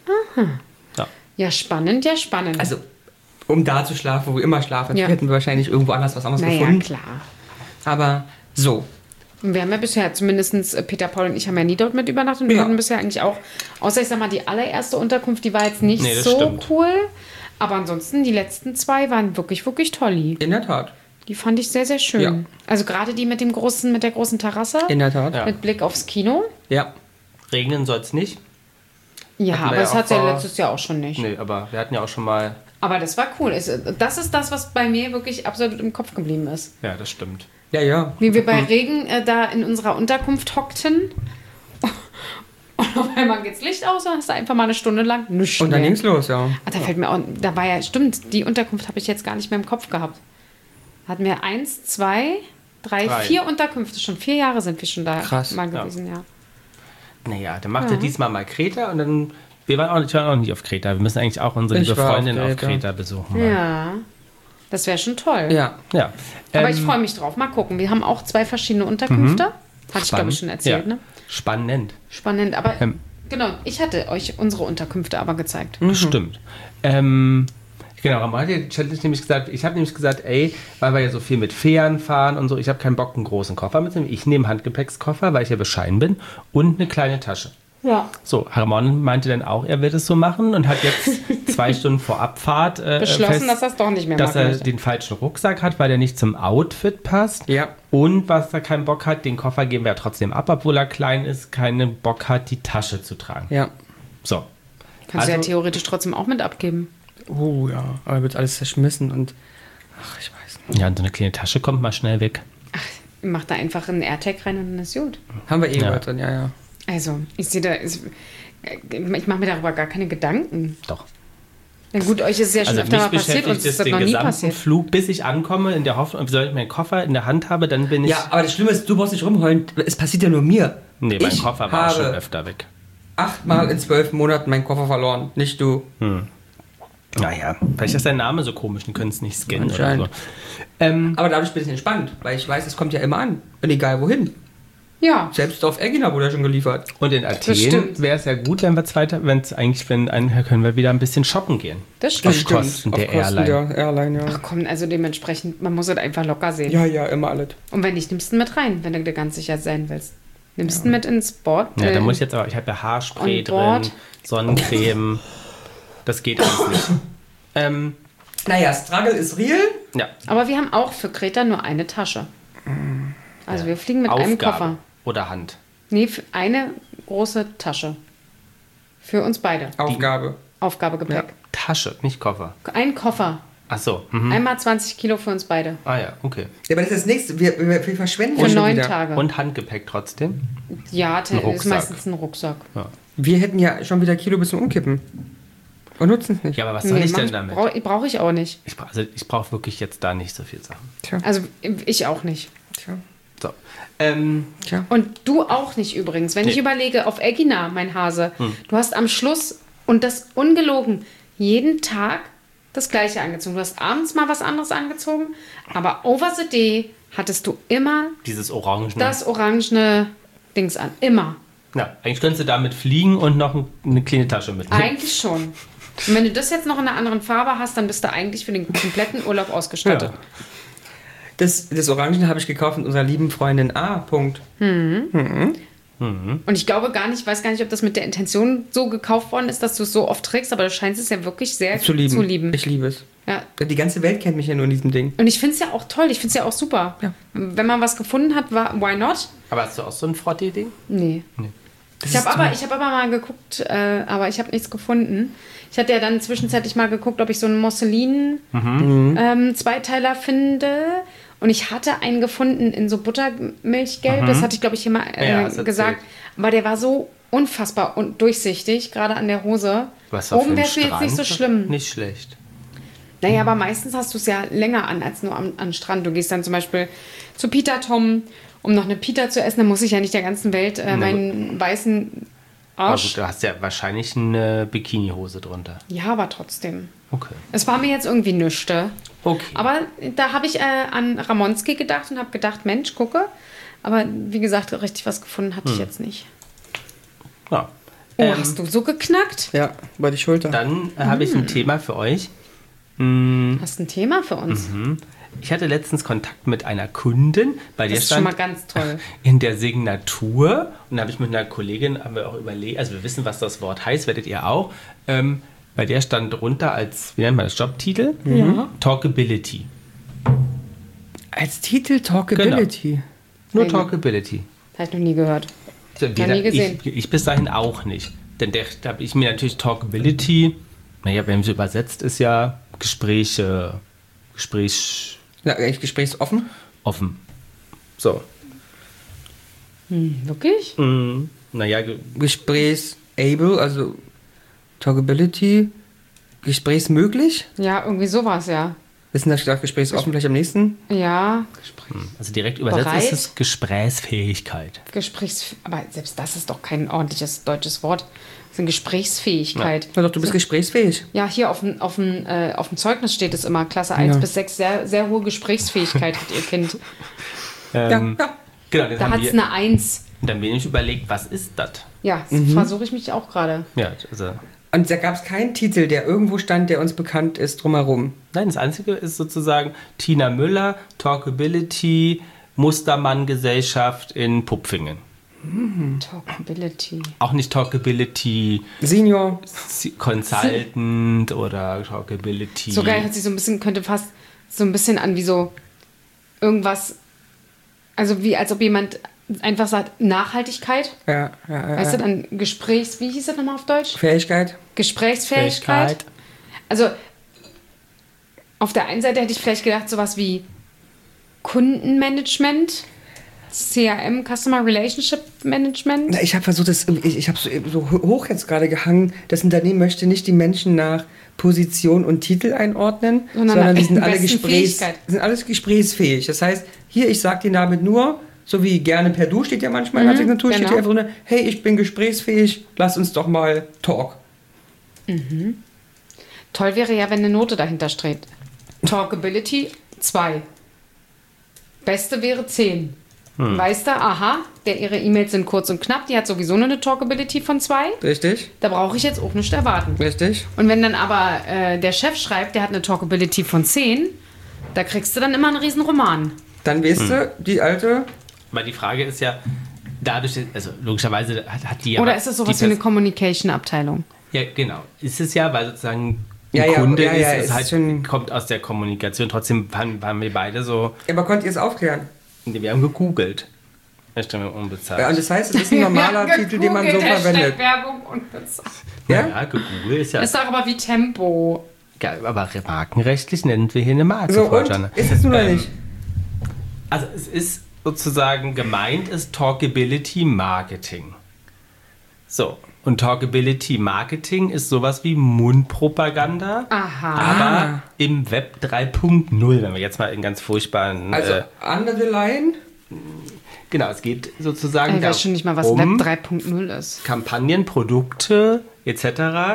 Ja. Ja, spannend, ja, spannend. Also, um da zu schlafen, wo wir immer schlafen, Ja. hätten wir wahrscheinlich irgendwo anders was anderes naja, gefunden. klar. Aber so. Und wir haben ja bisher, zumindest Peter, Paul und ich haben ja nie dort mit übernachtet. Und wir Ja. hatten bisher eigentlich auch, außer ich sag mal, die allererste Unterkunft, die war jetzt nicht Nee, das so stimmt. cool. Aber ansonsten, die letzten 2 waren wirklich, wirklich toll. In der Tat. Die fand ich sehr, sehr schön. Ja. Also gerade die mit der großen Terrasse, In der Tat. Ja. mit Blick aufs Kino. Ja. Regnen soll es nicht. Ja, Hatten wir aber ja das auch hat ja vor- letztes Jahr auch schon nicht. Nee, aber wir hatten ja auch schon mal. Aber das war cool. Das ist das, was bei mir wirklich absolut im Kopf geblieben ist. Ja, das stimmt. Ja, ja. Wie wir bei Regen da in unserer Unterkunft hockten. Und auf einmal geht's Licht aus und hast du einfach mal eine Stunde lang nichts Und dann mehr. ging's los, ja. Ach, da fällt mir auch, da war ja, stimmt, die Unterkunft habe ich jetzt gar nicht mehr im Kopf gehabt. Hatten wir 1, 2, 3, 3. 4 Unterkünfte. Schon 4 Jahre sind wir schon da Krass. mal gewesen, ja. Naja, dann macht er diesmal mal Kreta und dann. Wir waren auch nicht auf Kreta. Wir müssen eigentlich auch unsere Ich liebe war auf Freundin auf Kreta. Kreta besuchen. mal. Ja, das wäre schon toll. Ja. Ja. Aber ich freue mich drauf. Mal gucken. Wir haben auch 2 verschiedene Unterkünfte. Hatte ich, glaube ich, schon erzählt, ja. ne? Spannend. Spannend. Aber genau, ich hatte euch unsere Unterkünfte aber gezeigt. Stimmt. Genau, Ramon hat nämlich gesagt, ich habe nämlich gesagt, ey, weil wir ja so viel mit Fähren fahren und so, ich habe keinen Bock, einen großen Koffer mitzunehmen. Ich nehme einen Handgepäckskoffer, weil ich ja bescheiden bin, und eine kleine Tasche. Ja. So, Ramon meinte dann auch, er wird es so machen und hat jetzt 2 Stunden vor Abfahrt Beschlossen, dass er es doch nicht mehr dass machen er möchte. den falschen Rucksack hat, weil der nicht zum Outfit passt. Ja. Und was er keinen Bock hat, den Koffer geben wir trotzdem ab, obwohl er klein ist, keinen Bock hat, die Tasche zu tragen. Ja. So. Kannst du ja Also- theoretisch trotzdem auch mit abgeben. Oh ja. Aber wird alles zerschmissen und. Ach, ich weiß nicht. Ja, und so eine kleine Tasche kommt mal schnell weg. Mach da einfach einen AirTag rein und dann ist gut. Haben wir eh Ja. was drin, ja, ja. Also, ich sehe da, ich mache mir darüber gar keine Gedanken. Doch. Na gut, euch ist es ja schon Also öfter mich mal passiert, beschäftigt uns ist es das den noch nie gesamten passiert. Flug, bis ich ankomme, in der Hoffnung, soll ich meinen Koffer in der Hand habe, dann bin ich... Ja, aber das Schlimme ist, du brauchst nicht rumheulen. Es passiert ja nur mir. Nee, mein Ich Koffer war schon habe öfter weg. 8-mal in 12 Monaten meinen Koffer verloren. Nicht du. Naja, vielleicht ist dein Name so komisch, die können es nicht scannen oder so. Anscheinend. Aber dadurch bin ich entspannt, weil ich weiß, es kommt ja immer an. Und egal wohin. Ja, Selbst auf Egina wurde er schon geliefert. Und in Das Athen stimmt. wäre es ja gut, wenn wir können wir wieder ein bisschen shoppen gehen. das Auf stimmt. Kosten der Airline. Der Airline, ja. Ach komm, also dementsprechend, man muss es einfach locker sehen. Ja, ja, immer alles. Und wenn nicht, nimmst du ihn mit rein, wenn du dir ganz sicher sein willst. Nimmst ihn mit ins Board. Ja, da muss ich jetzt aber, ich habe ja Haarspray on board. drin, Sonnencreme. Das geht alles nicht. Naja, Struggle ist real. Ja, Aber wir haben auch für Kreta nur eine Tasche. Also wir fliegen mit einem Aufgabe Koffer. oder Hand. Nee, eine große Tasche. Für uns beide. Aufgabe. Aufgabegepäck. Tasche, nicht Koffer. Ein Koffer. Ach so. Mhm. Einmal 20 Kilo für uns beide. Ah ja, okay. Ja, aber das ist das nächste. Wir verschwenden Für ja schon 9 wieder. Tage. Und Handgepäck trotzdem? Ja, Ein ist Rucksack. meistens ein Rucksack. Wir hätten ja schon wieder Kilo bis zum Umkippen. Und nutzen es nicht. Ja, aber was soll ich denn damit? Brauche ich auch nicht. Ich brauche wirklich jetzt da nicht so viel Sachen. Tja, Also ich auch nicht. tja, So. tja. Und du auch nicht übrigens. Wenn ich Nee. überlege, auf Egina, mein Hase, du hast am Schluss, und das ungelogen, jeden Tag das Gleiche angezogen. Du hast abends mal was anderes angezogen, aber over the day hattest du immer Dieses Orange. das orangene Dings an. Immer. Ja, eigentlich könntest du damit fliegen und noch eine kleine Tasche mitnehmen. Eigentlich schon. Und wenn du das jetzt noch in einer anderen Farbe hast, dann bist du eigentlich für den kompletten Urlaub ausgestattet. Ja. Das Orangen habe ich gekauft mit unserer lieben Freundin A. Punkt. Und ich glaube gar nicht, weiß gar nicht, ob das mit der Intention so gekauft worden ist, dass du es so oft trägst, aber du scheinst es ja wirklich sehr Zu lieben. Ich liebe es. Ja. Die ganze Welt kennt mich ja nur in diesem Ding. Und ich finde es ja auch toll, ich finde es ja auch super. Ja. Wenn man was gefunden hat, why not? Aber hast du auch so ein Frotti-Ding? Nee. Das Ich ist habe toll. aber mal geguckt, aber ich habe nichts gefunden. Ich hatte ja dann zwischenzeitlich mal geguckt, ob ich so einen Mousselin-Zweiteiler finde. Und ich hatte einen gefunden in so Buttermilchgelb. Das hatte ich, glaube ich, hier mal gesagt. Aber der war so unfassbar und durchsichtig, gerade an der Hose. Was war Oben für wäre ein es jetzt nicht so Strand? schlimm. Nicht schlecht. Naja, aber meistens hast du es ja länger an als nur am Strand. Du gehst dann zum Beispiel zu Pita Tom, um noch eine Pita zu essen. Dann muss ich ja nicht der ganzen Welt meinen weißen Aber Arsch... gut, du hast ja wahrscheinlich eine Bikini-Hose drunter. Ja, aber trotzdem. Okay. Es war mir jetzt irgendwie nüchte. Okay. Aber da habe ich an Ramonski gedacht und habe gedacht, Mensch, gucke. Aber wie gesagt, richtig was gefunden hatte ich jetzt nicht. Ja. Oh, hast du so geknackt? Ja, bei die Schulter. Dann habe ich ein Thema für euch. Hast ein Thema für uns? Ich hatte letztens Kontakt mit einer Kundin, bei der Das ist schon mal stand ganz toll. in der Signatur, und da habe ich mit einer Kollegin, haben wir auch überlegt, also wir wissen, was das Wort heißt, werdet ihr auch, bei der stand drunter als, wie nennt man das, Jobtitel? Ja. Talkability. Als Titel Talkability. Nur Eine. Talkability. Habe ich noch nie gehört. So, nie gesehen. Ich bis dahin auch nicht. Denn da habe ich mir natürlich Talkability, naja, wenn es übersetzt ist ja Gespräche, Ja, eigentlich gesprächsoffen. offen. So. Wirklich? Naja, Gesprächsable, also Talkability. Gesprächsmöglich. Ja, irgendwie sowas, ja. Wissen das gesagt, gesprächsoffen vielleicht am nächsten? Ja, also direkt übersetzt Bereit? ist es Gesprächsfähigkeit. aber selbst das ist doch kein ordentliches deutsches Wort. Das ist eine Gesprächsfähigkeit. Na doch, du bist gesprächsfähig. Ja, hier auf dem Zeugnis steht es immer, Klasse 1 bis 6, sehr, sehr hohe Gesprächsfähigkeit hat ihr Kind. Ja. Genau, das Da haben hat es wir. eine 1. Und dann bin ich überlegt, was ist das? Ja, versuche ich mich auch gerade. Ja, also. Und da gab es keinen Titel, der irgendwo stand, der uns bekannt ist, drumherum. Nein, das Einzige ist sozusagen Tina Müller, Talkability, Mustermann-Gesellschaft in Pupfingen. Talkability. Auch nicht Talkability Senior. Consultant oder Talkability. So geil hört sich so ein bisschen, könnte fast so ein bisschen an wie so irgendwas, also wie als ob jemand einfach sagt, Nachhaltigkeit. Ja. Weißt du, dann wie hieß das nochmal auf Deutsch? Fähigkeit. Gesprächsfähigkeit. Also auf der einen Seite hätte ich vielleicht gedacht, sowas wie Kundenmanagement, CRM, Customer Relationship Management. Na, ich habe versucht, ich habe so hoch jetzt gerade gehangen, das Unternehmen möchte nicht die Menschen nach Position und Titel einordnen, sondern die sind nach alle besten Fähigkeit. sind alles gesprächsfähig. Das heißt, hier, ich sage dir damit nur, so wie gerne per Du steht ja manchmal in der Signatur, steht hier einfach nur, hey, ich bin gesprächsfähig, lass uns doch mal talk. Toll wäre ja, wenn eine Note dahinter steht. Talkability 2. Beste wäre 10. Weißt du, aha, ihre E-Mails sind kurz und knapp, die hat sowieso nur eine Talkability von 2. Richtig? Da brauche ich jetzt auch nicht erwarten. Richtig? Und wenn dann aber der Chef schreibt, der hat eine Talkability von 10, da kriegst du dann immer einen riesen Roman. Dann weißt du, die alte... Aber die Frage ist ja, dadurch, also logischerweise hat die ja. Oder ist das sowas wie eine Communication-Abteilung? Ja, genau. Ist es ja, weil sozusagen Ja, Kunde ja, ist ist halt, schon- kommt aus der Kommunikation. Trotzdem waren wir beide so, Aber konnt ihr es aufklären? wir haben gegoogelt. Stimme unbezahlt. Ja, und das heißt, es ist ein normaler Titel, den man so verwendet. Werbung und bezahlt. Ja? Ja, gegoogelt ist ja. Ist doch aber wie Tempo. Aber markenrechtlich nennen wir hier eine Marke. So, Frau und? Janne. Ist es nun oder nicht? Also es ist sozusagen gemeint ist Talkability Marketing. So, und Talkability Marketing ist sowas wie Mundpropaganda, Aha. aber im Web 3.0, wenn wir jetzt mal in ganz furchtbaren... Also, under the line? genau, es geht sozusagen Ich weiß schon nicht mal, was darum, Web 3.0 ist. Kampagnen, Produkte etc.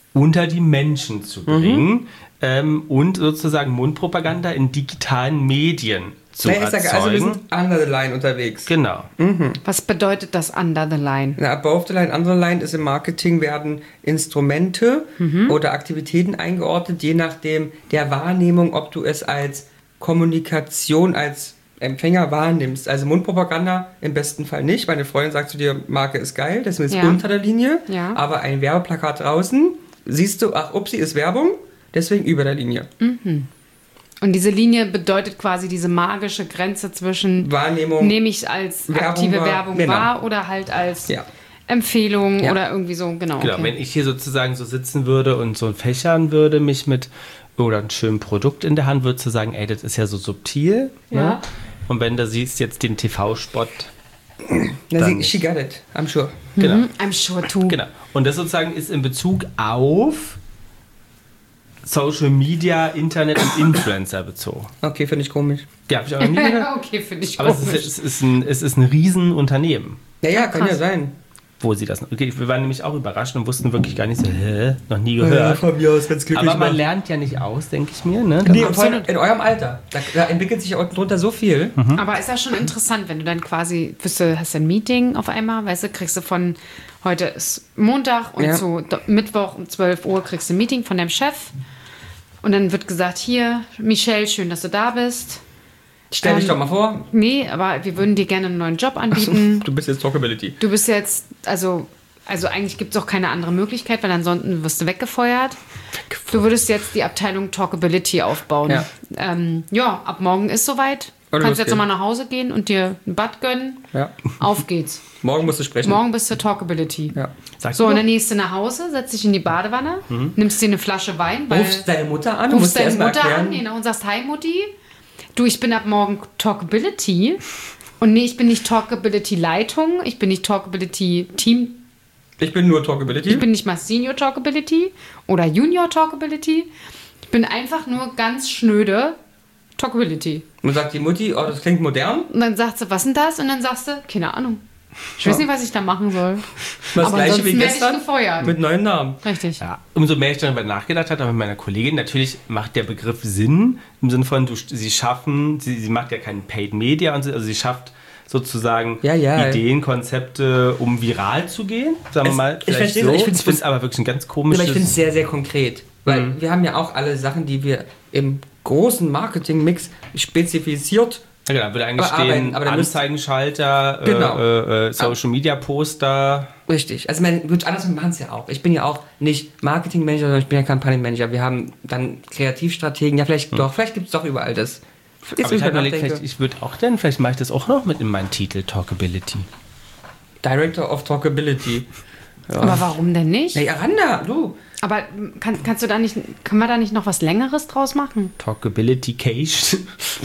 unter die Menschen zu bringen und sozusagen Mundpropaganda in digitalen Medien zu erzeugen. Also wir sind under the line unterwegs. Genau. Was bedeutet das under the line? Na, above the line, under the line ist im Marketing werden Instrumente oder Aktivitäten eingeordnet, je nachdem der Wahrnehmung, ob du es als Kommunikation, als Empfänger wahrnimmst. Also Mundpropaganda im besten Fall nicht. Meine Freundin sagt zu dir, Marke ist geil, das ist jetzt unter der Linie, aber ein Werbeplakat draußen, siehst du, ach, upsi, ist Werbung, deswegen über der Linie. Und diese Linie bedeutet quasi diese magische Grenze zwischen Wahrnehmung, nehme ich als aktive Werbung wahr oder halt als Empfehlung oder irgendwie so, genau. Genau, wenn ich hier sozusagen so sitzen würde und so fächern würde, mich mit oder ein schönes Produkt in der Hand, würdest du sagen, ey, das ist ja so subtil. Ne? Und wenn du siehst jetzt den TV-Spot, she got it, I'm sure. Genau. I'm sure too. Genau. Und das sozusagen ist in Bezug auf Social Media, Internet und Influencer bezogen. Okay, finde ich komisch. Ja, habe ich auch noch nie gehört. Okay, finde ich Aber komisch. es ist ein Riesenunternehmen. Ja, kann ja sein. Wo sie das. Okay, wir waren nämlich auch überrascht und wussten wirklich gar nicht so, noch nie gehört. Von mir aus, wenn's glücklich Aber man macht. lernt ja nicht aus, denke ich mir. Ne? Nee, und vor allem in eurem Alter. Da entwickelt sich ja unten drunter so viel. Aber ist ja schon interessant, wenn du dann quasi, hast du ein Meeting auf einmal, weißt du, kriegst du von, heute ist Montag und zu Mittwoch um 12 Uhr kriegst du ein Meeting von deinem Chef und dann wird gesagt, hier, Michelle, schön, dass du da bist. Stell dich doch mal vor. Nee, aber wir würden dir gerne einen neuen Job anbieten. Du bist jetzt Talkability. Du bist jetzt, also eigentlich gibt es auch keine andere Möglichkeit, weil ansonsten wirst du weggefeuert. Du würdest jetzt die Abteilung Talkability aufbauen. Ja, ab morgen ist soweit. Du kannst jetzt nochmal nach Hause gehen und dir ein Bad gönnen. Ja. Auf geht's. Morgen musst du sprechen. Morgen bist du Talkability. Ja. So, und dann gehst du nach Hause, setzt dich in die Badewanne, nimmst dir eine Flasche Wein. Rufst deine Mutter an, rufst dir deine erst mal Mutter erklären. an, genau, und sagst, hi Mutti, du, ich bin ab morgen Talkability. Und nee, ich bin nicht Talkability-Leitung, ich bin nicht Talkability-Team. Ich bin nur Talkability. Ich bin nicht mal Senior Talkability oder Junior Talkability. Ich bin einfach nur ganz schnöde Talkability. Und sagt die Mutti, oh, das klingt modern. Und dann sagt sie, was denn das? Und dann sagst du, keine Ahnung. Ich weiß nicht, was ich da machen soll. Das Aber gleiche wie ansonsten werde ich gestern gefeuert. mit neuen Namen. Richtig. Ja, umso mehr ich darüber nachgedacht habe, auch mit meiner Kollegin, natürlich macht der Begriff Sinn, im Sinne von, sie macht ja kein Paid Media, und so, also sie schafft sozusagen Ideen, Konzepte, um viral zu gehen, sagen wir mal. Ich verstehe so. Ich finde es aber wirklich ein ganz komisches... Aber ich finde es sehr, sehr konkret. Weil wir haben ja auch alle Sachen, die wir im großen Marketing-Mix spezifiziert ja, genau, würde eigentlich stehen, aber Anzeigenschalter, Social Media Poster. Richtig. Also gut, anders machen es ja auch. Ich bin ja auch nicht Marketingmanager, sondern ich bin ja Kampagnenmanager. Wir haben dann Kreativstrategen. Ja, vielleicht gibt es doch überall das. Aber ich habe überlegt, vielleicht mache ich das auch noch mit in meinen Titel Talkability. Director of Talkability. Ja. Aber warum denn nicht? Ja, Randa, du. Aber können wir da nicht noch was Längeres draus machen? Talkability Cage.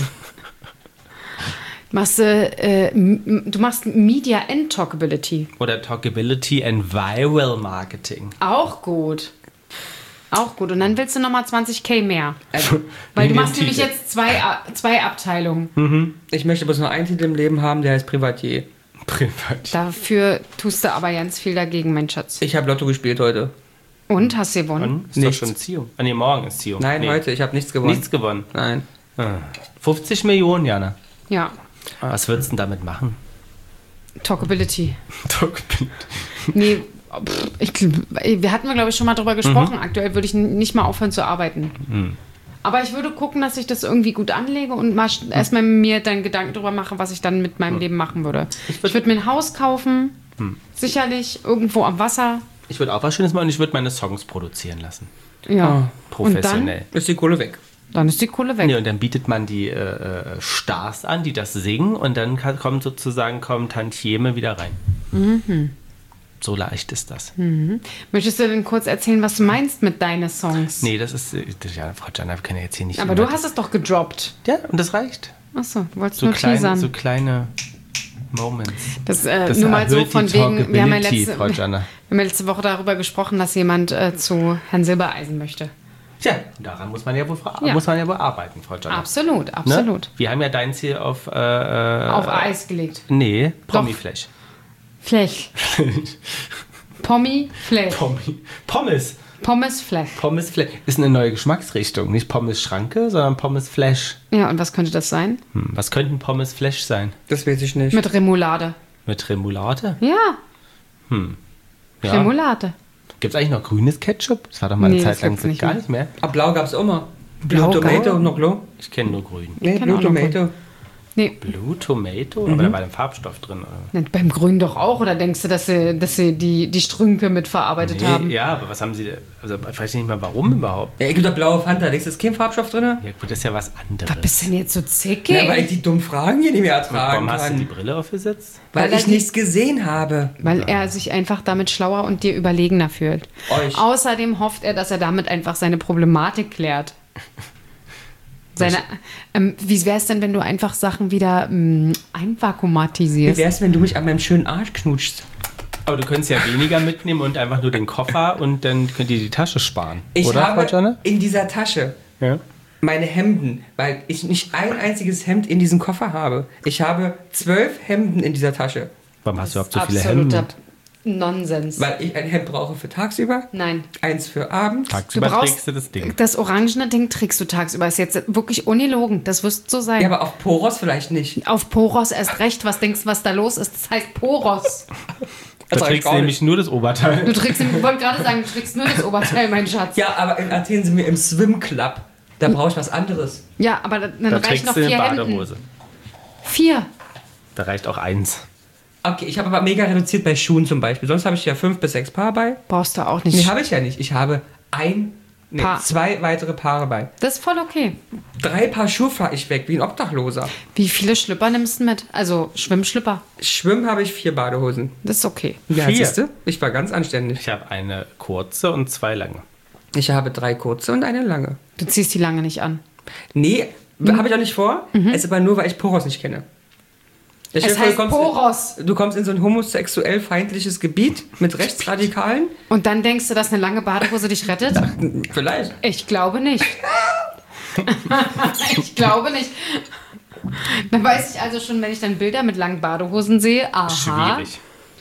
Du machst Media and Talkability. Oder Talkability and Viral Marketing. Auch gut. Und dann willst du nochmal 20.000 mehr. Weil du machst nämlich jetzt zwei Abteilungen. Ich möchte bloß nur einen Titel im Leben haben, der heißt Privatier. Dafür tust du aber ganz viel dagegen, mein Schatz. Ich habe Lotto gespielt heute. Und? Hast du gewonnen? Ist doch schon Ziehung. Nee, morgen ist Ziehung. Nein, heute. Ich habe nichts gewonnen. Nichts gewonnen? Nein. 50 Millionen, Jana. Ja. Was würdest du denn damit machen? Talkability. Nee, wir hatten, glaube ich, schon mal drüber gesprochen. Aktuell würde ich nicht mal aufhören zu arbeiten. Aber ich würde gucken, dass ich das irgendwie gut anlege und mal erstmal mir dann Gedanken darüber mache, was ich dann mit meinem Leben machen würde. Ich würde mir ein Haus kaufen, sicherlich irgendwo am Wasser. Ich würde auch was Schönes machen und ich würde meine Songs produzieren lassen. Ja. Professionell. Ist die Kohle weg. Dann ist die Kohle weg. Nee, und dann bietet man die Stars an, die das singen und dann kommt Tantieme wieder rein. So leicht ist das. Möchtest du denn kurz erzählen, was du meinst mit deinen Songs? Nee, das ist... Frau Jana kann ja jetzt hier nicht... Aber du hast es doch gedroppt. Ja, und das reicht. Achso, wolltest du nur teasern. So kleine Moments. Das nur mal so von wegen... Wir haben Frau Jana. letzte Woche darüber gesprochen, dass jemand zu Herrn Silbereisen möchte. Tja, daran muss man ja wohl arbeiten, Frau Jana. Absolut. Ne? Wir haben ja dein Ziel auf Eis gelegt. Nee, Promi-Flash. Flech. Pommes. Pommes Flash. Pommes Flash ist eine neue Geschmacksrichtung. Nicht Pommes Schranke, sondern Pommes Flash. Ja, und was könnte das sein? Was könnten Pommes Flash sein? Das weiß ich nicht. Mit Remoulade. Mit Remoulade? Ja, Ja. Remoulade. Gibt es eigentlich noch grünes Ketchup? Das war doch mal eine Nee, Zeit das lang gibt's nicht gar mehr. nicht mehr. Aber blau gab es auch mal. Blau Blue gab- Tomato noch blau? Ich kenne nur grün. Nee, kenn auch Blue noch Tomato. Nee, Blue Tomato? Aber da war ein Farbstoff drin. Oder? beim Grün doch auch. Oder denkst du, dass sie die Strünke mitverarbeitet haben? Ja, aber was haben sie... Also ich weiß nicht mal, warum überhaupt. Ja, es gibt doch blaue Fanta. Denkst du, ist kein Farbstoff drin? Ja gut, das ist ja was anderes. Was bist du denn jetzt so zickig? Ja, weil ich die dummen Fragen hier nicht mehr ertragen Warum hast du die kann. Brille aufgesetzt? Weil Weil ich er nichts gesehen habe. Weil er sich einfach damit schlauer und dir überlegener fühlt. Euch. Außerdem hofft er, dass er damit einfach seine Problematik klärt. Wie wäre es denn, wenn du einfach Sachen wieder Wie einvakuumatisierst? wär's, wenn du mich an meinem schönen Arsch knutschst? Aber du könntest ja weniger mitnehmen und einfach nur den Koffer und dann könnt ihr die Tasche sparen. Ich Oder, Frau habe Janne? in dieser Tasche Ja. meine Hemden, weil ich nicht ein einziges Hemd in diesem Koffer habe. Ich habe 12 Hemden in dieser Tasche, Warum hast du überhaupt so viele Absoluter Hemden? Nonsens. weil ich ein Hemd brauche für tagsüber, Nein. eins für abends. Tagsüber Du brauchst trägst du das Ding. das orangene Ding trägst du tagsüber. Ist jetzt wirklich ungelogen. Das wirst so sein. Ja, aber auf Poros vielleicht nicht. Auf Poros erst recht. Was denkst du, was da los ist? Das heißt Poros. Da sag ich trägst du gar nämlich nur das Oberteil. Du trägst, ich wollte gerade sagen, du trägst nur das Oberteil, mein Schatz. Ja, aber in Athen sind wir im Swim Club. Da brauche ich was anderes. Ja, aber dann Da reichen trägst noch du eine 4 Hemden. Badehose. 4. Da reicht auch 1. Okay, ich habe aber mega reduziert bei Schuhen zum Beispiel. Sonst habe ich ja 5 bis 6 Paar bei. Brauchst du auch nicht. Nee, habe ich ja nicht. Ich habe Paar. 2 weitere Paare bei. Das ist voll okay. 3 Paar Schuhe fahre ich weg, wie ein Obdachloser. Wie viele Schlüpper nimmst du mit? Also Schwimmschlüpper. Schwimmen habe ich 4 Badehosen. Das ist okay. Ja, 4? siehste? Ich war ganz anständig. Ich habe eine kurze und 2 lange. Ich habe 3 kurze und eine lange. Du ziehst die lange nicht an. Nee, habe ich auch nicht vor. Es ist aber nur, weil ich Poros nicht kenne. Ich Es stell dir vor, heißt Poros. Du kommst in so ein homosexuell feindliches Gebiet mit Rechtsradikalen. Und dann denkst du, dass eine lange Badehose dich rettet? Vielleicht. Ich glaube nicht. Ich glaube nicht. Dann weiß ich also schon, wenn ich dann Bilder mit langen Badehosen sehe, aha. Schwierig.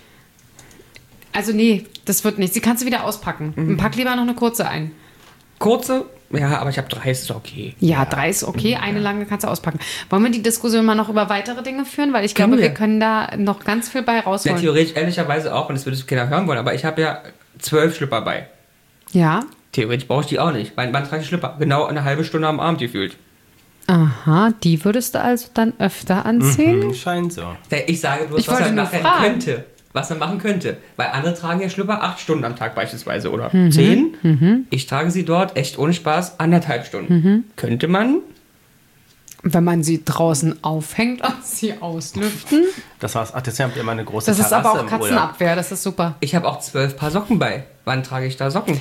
Also nee, das wird nicht. Sie kannst du wieder auspacken. Und pack lieber noch eine kurze ein. Kurze, ja, aber ich habe 3, ist okay. Ja, 3 ist okay, eine lange kannst du auspacken. Wollen wir die Diskussion mal noch über weitere Dinge führen? Weil ich glaube, wir. wir können da noch ganz viel bei Ja, rausholen. theoretisch, ehrlicherweise auch, und das würdest du keiner hören wollen, aber ich habe ja 12 Schlüpper bei. Ja. Theoretisch brauche ich die auch nicht. Wann trage ich Schlüpper? Genau eine halbe Stunde am Abend gefühlt. Aha, die würdest du also dann öfter anziehen? Scheint so. Ich sage bloß, Ich was wollte man nur machen fragen. könnte. Was man machen könnte. Weil andere tragen ja Schlüpper 8 Stunden am Tag beispielsweise oder 10. Ich trage sie dort, echt ohne Spaß, 1,5 Stunden. Könnte man? Wenn man sie draußen aufhängt und sie auslüften. Das war's. Ach, deswegen habt ihr immer eine große Das ist aber auch im Urlaub. Katzenabwehr, das ist super. Ich habe auch 12 Paar Socken bei. Wann trage ich da Socken?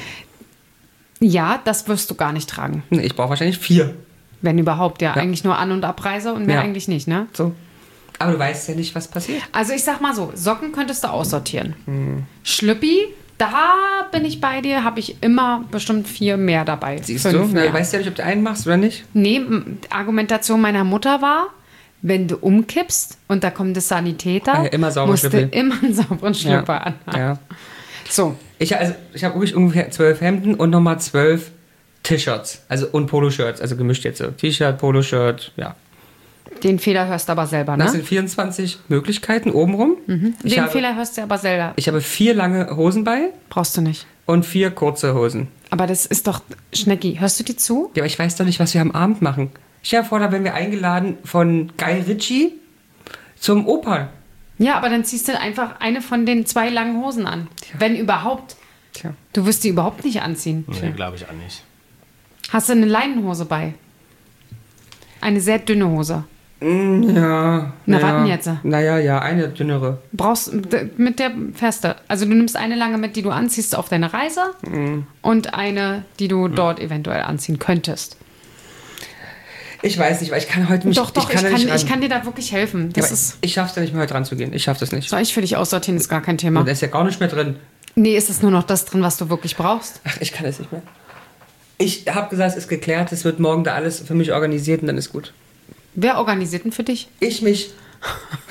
Ja, das wirst du gar nicht tragen. Nee, ich brauche wahrscheinlich 4. Wenn überhaupt, ja. Eigentlich nur An- und Abreise und mehr Ja. eigentlich nicht, ne? So. Aber du weißt ja nicht, was passiert. Also ich sag mal so, Socken könntest du aussortieren. Schlüppi, da bin ich bei dir, habe ich immer bestimmt 4 mehr dabei. Siehst 5 du? Na, mehr. du weißt ja nicht, ob du einen machst oder nicht. Nee, Argumentation meiner Mutter war, wenn du umkippst und da kommt der Sanitäter, Immer saubere musst du Schlüppi. immer einen sauberen Schlüpper anhaben. Ja. So, Ich habe wirklich ungefähr 12 Hemden und nochmal 12 T-Shirts. Also und Poloshirts. Also gemischt jetzt so. T-Shirt, Poloshirt, ja. den Fehler hörst du aber selber, ne? Das sind 24 Möglichkeiten obenrum. Ich Den habe, Fehler hörst du aber selber. ich habe 4 lange Hosen bei Brauchst du nicht. und 4 kurze Hosen. Aber das ist doch, Schnecki, hörst du die zu? Ja, aber ich weiß doch nicht, was wir am Abend machen. Stell dir vor, da werden wir eingeladen von Guy Ritchie zum Opern. Ja, aber dann ziehst du einfach eine von den 2 langen Hosen an. Wenn überhaupt. Tja. Du wirst die überhaupt nicht anziehen. Nee, glaube ich auch nicht. Hast du eine Leinenhose bei? Eine sehr dünne Hose. Ja. Na, warten jetzt. Naja, ja, eine dünnere. Mit der feste. Also du nimmst eine lange mit, die du anziehst auf deine Reise und eine, die du dort eventuell anziehen könntest. Ich weiß nicht, weil ich kann heute nicht. Doch, da nicht ran. ich kann dir da wirklich helfen. Ja, Das aber ist. ich schaff's ja nicht mehr heute ranzugehen. Ich schaff das nicht. Soll ich für dich aussortieren, ist gar kein Thema. Und da ist ja gar nicht mehr drin. Nee, ist es nur noch das drin, was du wirklich brauchst? Ach, ich kann es nicht mehr. Ich habe gesagt, es ist geklärt, es wird morgen da alles für mich organisiert und dann ist gut. Wer organisiert denn für dich? Ich mich.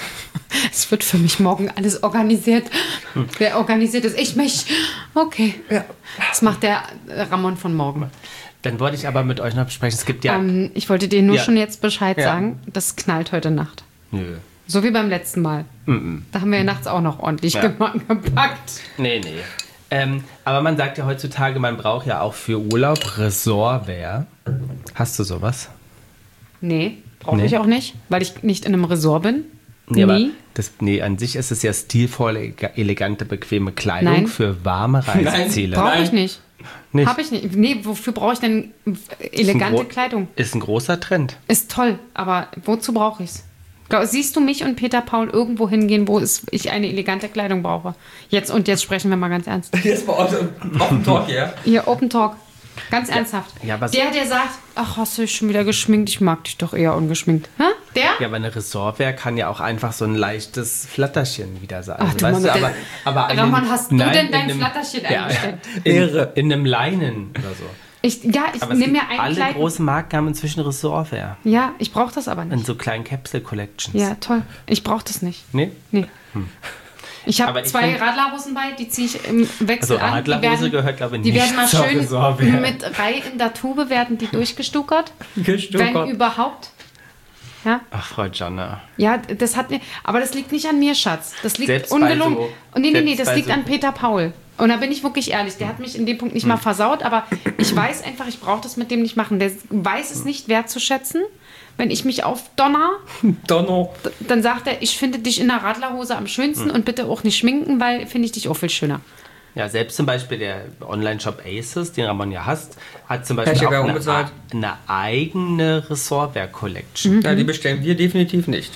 Es wird für mich morgen alles organisiert. Wer organisiert ist? Ich mich. Okay. Ja. Das macht der Ramon von morgen. Dann wollte ich aber mit euch noch besprechen, es gibt ja... Ich wollte dir nur Ja. schon jetzt Bescheid Ja. sagen, das knallt heute Nacht. Nö. So wie beim letzten Mal. Da haben wir ja nachts auch noch ordentlich Ja. gepackt. Nee. Aber man sagt ja heutzutage, man braucht ja auch für Urlaub Ressortwear. Hast du sowas? Nee, brauche Nee. ich auch nicht, weil ich nicht in einem Resort bin. Nee, aber Nie. an sich ist es ja stilvolle, elegante, bequeme Kleidung Nein. für warme Reiseziele. Brauche ich nicht. Nicht? Habe ich nicht. Nee, wofür brauche ich denn elegante Kleidung? Ist ein großer Trend. Ist toll, aber wozu brauche ich es? Siehst du mich und Peter Paul irgendwo hingehen, wo ich eine elegante Kleidung brauche? Jetzt sprechen wir mal ganz ernst. Jetzt mal Open Talk, ja? Hier, Open Talk. Ganz ernsthaft. Ja, aber der sagt, ach, hast du dich schon wieder geschminkt? Ich mag dich doch eher ungeschminkt. Hä? Der? Ja, aber eine Ressortwear kann ja auch einfach so ein leichtes Flatterchen wieder sein. Ach, du weißt Mann, du, aber Ramon, hast du nein, denn in dein einem- Flatterchen Ja, eingesteckt? in einem Leinen oder so. Ich Aber es nehme mir gibt ein alle Kleid. großen Marken haben inzwischen Ressortwear. Ja, ich brauche das aber In nicht. so kleinen Capsule Collections. Ja, toll. Ich brauche das nicht. Nee? Nee. Ich habe Aber ich 2 find- Radlerhosen bei, die ziehe ich im Wechsel Also an. Die Radlerhose gehört, glaube ich, die nicht werden mal zur schön Ressortwear. mit Reihe in der Tube werden die durchgestuckert. Gestuckert. Wenn überhaupt. Ja, Ach, Frau Janna. ja, das hat mir, aber das liegt nicht an mir, Schatz. Das liegt Selbst bei ungelungen. so- Und nee, selbst das bei liegt so- an Peter Paul. Und da bin ich wirklich ehrlich, der hat mich in dem Punkt nicht mal versaut, aber ich weiß einfach, ich brauche das mit dem nicht machen. Der weiß es nicht wertzuschätzen. Wenn ich mich aufdonner, Donner. dann sagt er, ich finde dich in der Radlerhose am schönsten und bitte auch nicht schminken, weil finde ich dich auch viel schöner. Ja, selbst zum Beispiel der Online-Shop Aces, den Ramon ja hasst, hat zum Beispiel Hashtag auch unbezahlt. eine eigene Ressortwear-Collection. Ja, die bestellen wir definitiv nicht.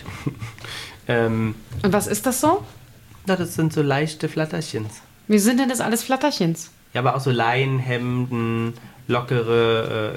Und was ist das so? Na, das sind so leichte Flatterchens. Wie sind denn das alles Flatterchens? Ja, aber auch so Leinenhemden, lockere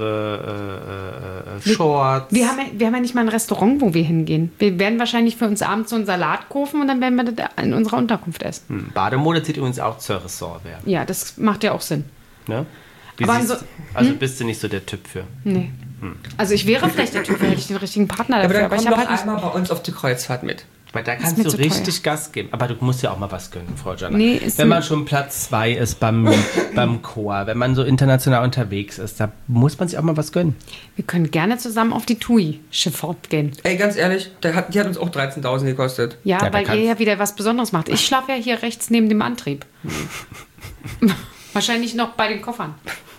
Shorts. Wir haben ja nicht mal ein Restaurant, wo wir hingehen. Wir werden wahrscheinlich für uns abends so einen Salat kaufen und dann werden wir das in unserer Unterkunft essen. Bademode zieht übrigens auch zur Ressortwear. Ja, das macht ja auch Sinn. Ne? Wie Aber siehst so- du- also bist du nicht so der Typ für. Nee. Also ich wäre vielleicht der Typ, hätte ich den richtigen Partner Aber dafür, dann aber komm ich habe doch halt nicht. einmal bei uns auf die Kreuzfahrt mit. Weil da Ist kannst mir du zu richtig Gas geben. Aber du musst ja auch mal was gönnen, Frau Janna. Nee, ist wenn mir- man schon Platz 2 ist beim Chor, wenn man so international unterwegs ist, da muss man sich auch mal was gönnen. Wir können gerne zusammen auf die TUI-Schifffahrt gehen. Ey, ganz ehrlich, die hat uns auch 13.000 gekostet. Ja, Ja, da weil kannst- ihr ja wieder was Besonderes macht. Ich schlafe ja hier rechts neben dem Antrieb. Wahrscheinlich noch bei den Koffern.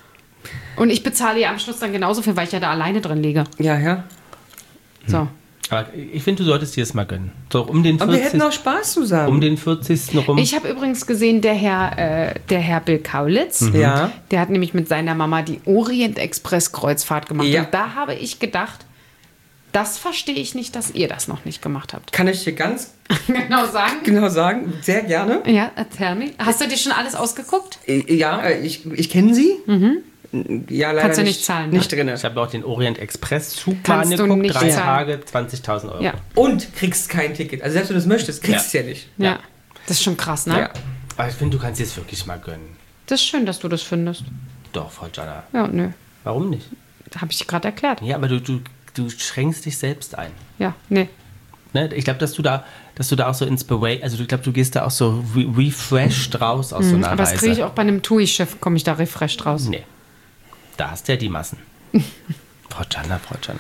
Und ich bezahle ja am Schluss dann genauso viel, weil ich ja da alleine drin liege. Ja, ja. So. Aber ich finde, du solltest dir das mal gönnen. So um den Aber wir 40. hätten auch Spaß zusammen. Um den 40. rum. Ich habe übrigens gesehen, der Herr Bill Kaulitz, Ja. der hat nämlich mit seiner Mama die Orient-Express-Kreuzfahrt gemacht. Ja. Und da habe ich gedacht, das verstehe ich nicht, dass ihr das noch nicht gemacht habt. Kann ich dir ganz Genau sagen? genau sagen, sehr gerne. Ja, erzähl mir. Hast du dir schon alles ausgeguckt? Ja, ich kenne sie. Ja, leider Kannst du nicht zahlen, ne? Nicht drin. Ich habe auch den Orient Express Zug Kannst du angeguckt, nicht 3 zahlen. Tage, 20.000 Euro. Ja. Und kriegst kein Ticket. Also selbst wenn du das möchtest, kriegst du es ja nicht. Ja. Das ist schon krass, ne? Ja. Aber ich finde, du kannst dir das wirklich mal gönnen. Das ist schön, dass du das findest. Doch, Frau Janna. Ja, nö. Warum nicht? Habe ich gerade erklärt. Ja, aber du schränkst dich selbst ein. Ja, nee. Ne? Ich glaube, dass du da auch so inspiration, also ich glaube, du gehst da auch so refreshed raus aus so einer Aber das Reise. kriege ich auch bei einem TUI-Schiff, komme ich da refreshed raus. Nee. Da hast du ja die Massen. Frau Janna.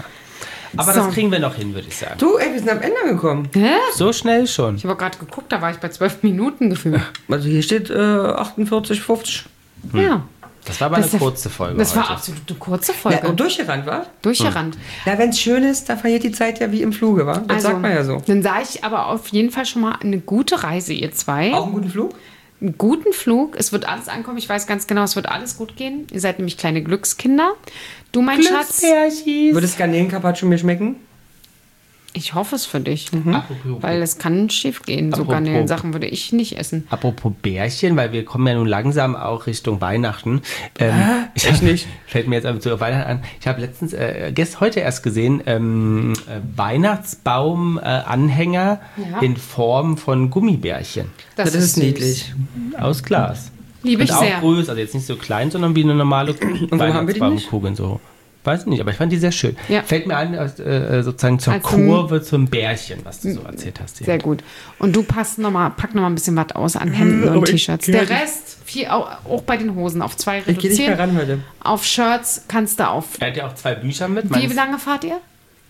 Aber So. das kriegen wir noch hin, würde ich sagen. Du, ey, wir sind am Ende gekommen. Hä? So schnell schon. Ich habe gerade geguckt, da war ich bei 12 Minuten gefühlt. Also hier steht 48, 50. Ja. Das war aber Das eine ist ja- kurze Folge Das war heute. absolut eine kurze Folge. Ja, und durchgerannt, war? Durchgerannt. Ja, wenn es schön ist, da vergeht die Zeit ja wie im Fluge, wa? Das sagt man ja so. Dann sage ich aber auf jeden Fall schon mal eine gute Reise, ihr zwei. Auch einen guten Flug? Einen guten Flug. Es wird alles ankommen. Ich weiß ganz genau, es wird alles gut gehen. Ihr seid nämlich kleine Glückskinder. Du, mein Schatz. Würde es Garnelen-Carpaccio mir schmecken? Ich hoffe es für dich. Apropos- Weil es kann schief gehen. So Apropos- Garnelensachen würde ich nicht essen. Apropos Bärchen, weil wir kommen ja nun langsam auch Richtung Weihnachten. Ich nicht. Fällt mir jetzt aber zu Weihnachten an. Ich habe letztens, heute erst gesehen, Weihnachtsbaum-Anhänger Ja. in Form von Gummibärchen Das ist süß. niedlich. aus Glas. Liebe Und ich auch sehr. größer, also jetzt nicht so klein, sondern wie eine normale haben wir die nicht? Weihnachtsbaumkugel. So Weiß ich nicht, aber ich fand die sehr schön. Ja. Fällt mir an, sozusagen zur Als Kurve, zum Bärchen, was du so erzählt hast. Hier. Sehr gut. Und du pack noch mal ein bisschen was aus an Hemden und T-Shirts. Der Rest, auch bei den Hosen, auf 2 Ich gehe nicht mehr reduzieren. ran heute. Auf Shirts kannst du auf... Er hat ja auch 2 Bücher mit. Wie lange fahrt ihr?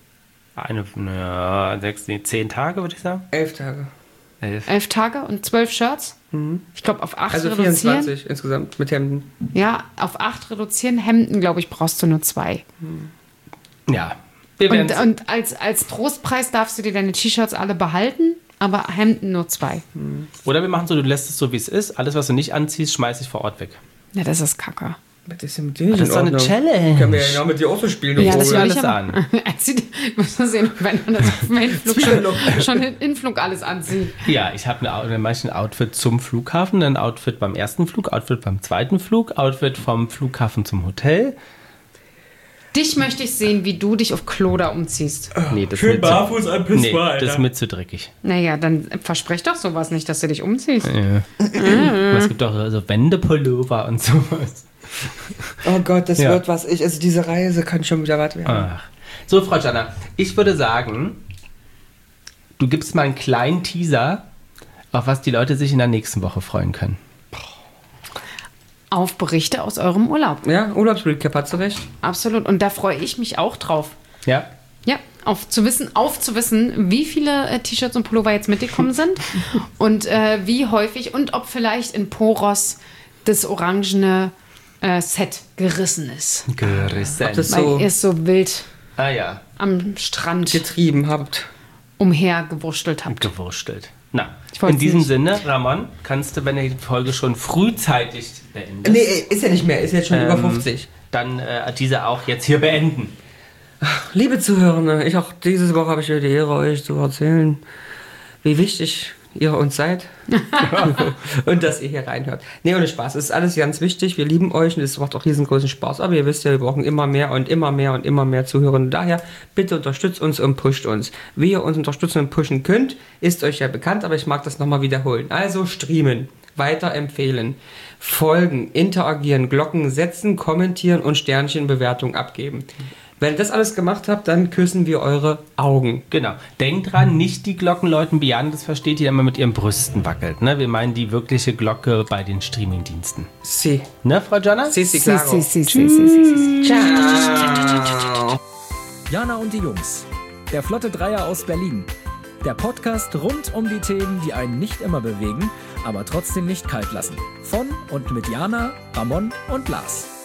10 Tage, würde ich sagen. 11 Tage. 11 Tage und 12 Shirts? Ich glaube, auf 8 Also reduzieren. 24 insgesamt mit Hemden. Ja, auf 8 reduzieren. Hemden, glaube ich, brauchst du nur 2. Ja. Wir werden's- Und als Trostpreis darfst du dir deine T-Shirts alle behalten, aber Hemden nur 2. Oder wir machen so, du lässt es so, wie es ist. Alles, was du nicht anziehst, schmeiß ich vor Ort weg. Ja, das ist Kacke. Was ist denn mit dir nicht Das ist in doch eine Ordnung? Challenge. Können wir ja genau mit dir auch so spielen, du Ja, das Vogel. will alles ich aber. an. Ich muss mal sehen, wenn man das auf dem Hinflug schon im Hinflug alles anzieht. Ja, ich habe ein Outfit zum Flughafen, ein Outfit beim ersten Flug, Outfit beim zweiten Flug, Outfit vom Flughafen zum Hotel. Dich möchte ich sehen, wie du dich auf Kloda umziehst. Nee, das Schön ist mir zu- barfuß am Pissoir, Nee, Alter. das ist mir zu dreckig. Naja, dann versprech doch sowas nicht, dass du dich umziehst. Aber es gibt auch so Wendepullover und sowas. Oh Gott, das Ja. wird was. Also diese Reise kann schon wieder was werden. Ach. So, Frau Jana, ich würde sagen, du gibst mal einen kleinen Teaser, auf was die Leute sich in der nächsten Woche freuen können. Auf Berichte aus eurem Urlaub. Ja, Urlaubsrecap hat du recht. Absolut. Und da freue ich mich auch drauf. Ja? Ja, aufzuwissen, wie viele T-Shirts und Pullover jetzt mitgekommen sind und wie häufig und ob vielleicht in Poros das orangene Set gerissen ist. Gerissen. Ob das Weil so ihr es so wild Ah ja, am Strand getrieben habt. umhergewurschtelt habt. gewurstelt. Na, Ich wollt's in diesem nicht. Sinne, Ramon, kannst du, wenn du die Folge schon frühzeitig beendest, Nee, ist ja nicht mehr. Ist jetzt schon über 50. dann diese auch jetzt hier beenden. Liebe Zuhörende, diese Woche habe ich die Ehre, euch zu erzählen, wie wichtig ihr uns seid und dass ihr hier reinhört. Nee, ohne Spaß, es ist alles ganz wichtig, wir lieben euch und es macht auch riesengroßen Spaß, aber ihr wisst ja, wir brauchen immer mehr und immer mehr und immer mehr Zuhörende. Daher, bitte unterstützt uns und pusht uns. Wie ihr uns unterstützen und pushen könnt, ist euch ja bekannt, aber ich mag das nochmal wiederholen. Also streamen, weiterempfehlen, folgen, interagieren, Glocken setzen, kommentieren und Sternchenbewertung abgeben. Wenn ihr das alles gemacht habt, dann küssen wir eure Augen. Genau. Denkt dran, nicht die Glocken läuten, Biane, das versteht ihr, immer mit ihren Brüsten wackelt. Ne? Wir meinen die wirkliche Glocke bei den Streamingdiensten. Si. Ne, Frau Jana? Si, claro. Si. Ciao. Jana und die Jungs. Der Flotte Dreier aus Berlin. Der Podcast rund um die Themen, die einen nicht immer bewegen, aber trotzdem nicht kalt lassen. Von und mit Jana, Ramon und Lars.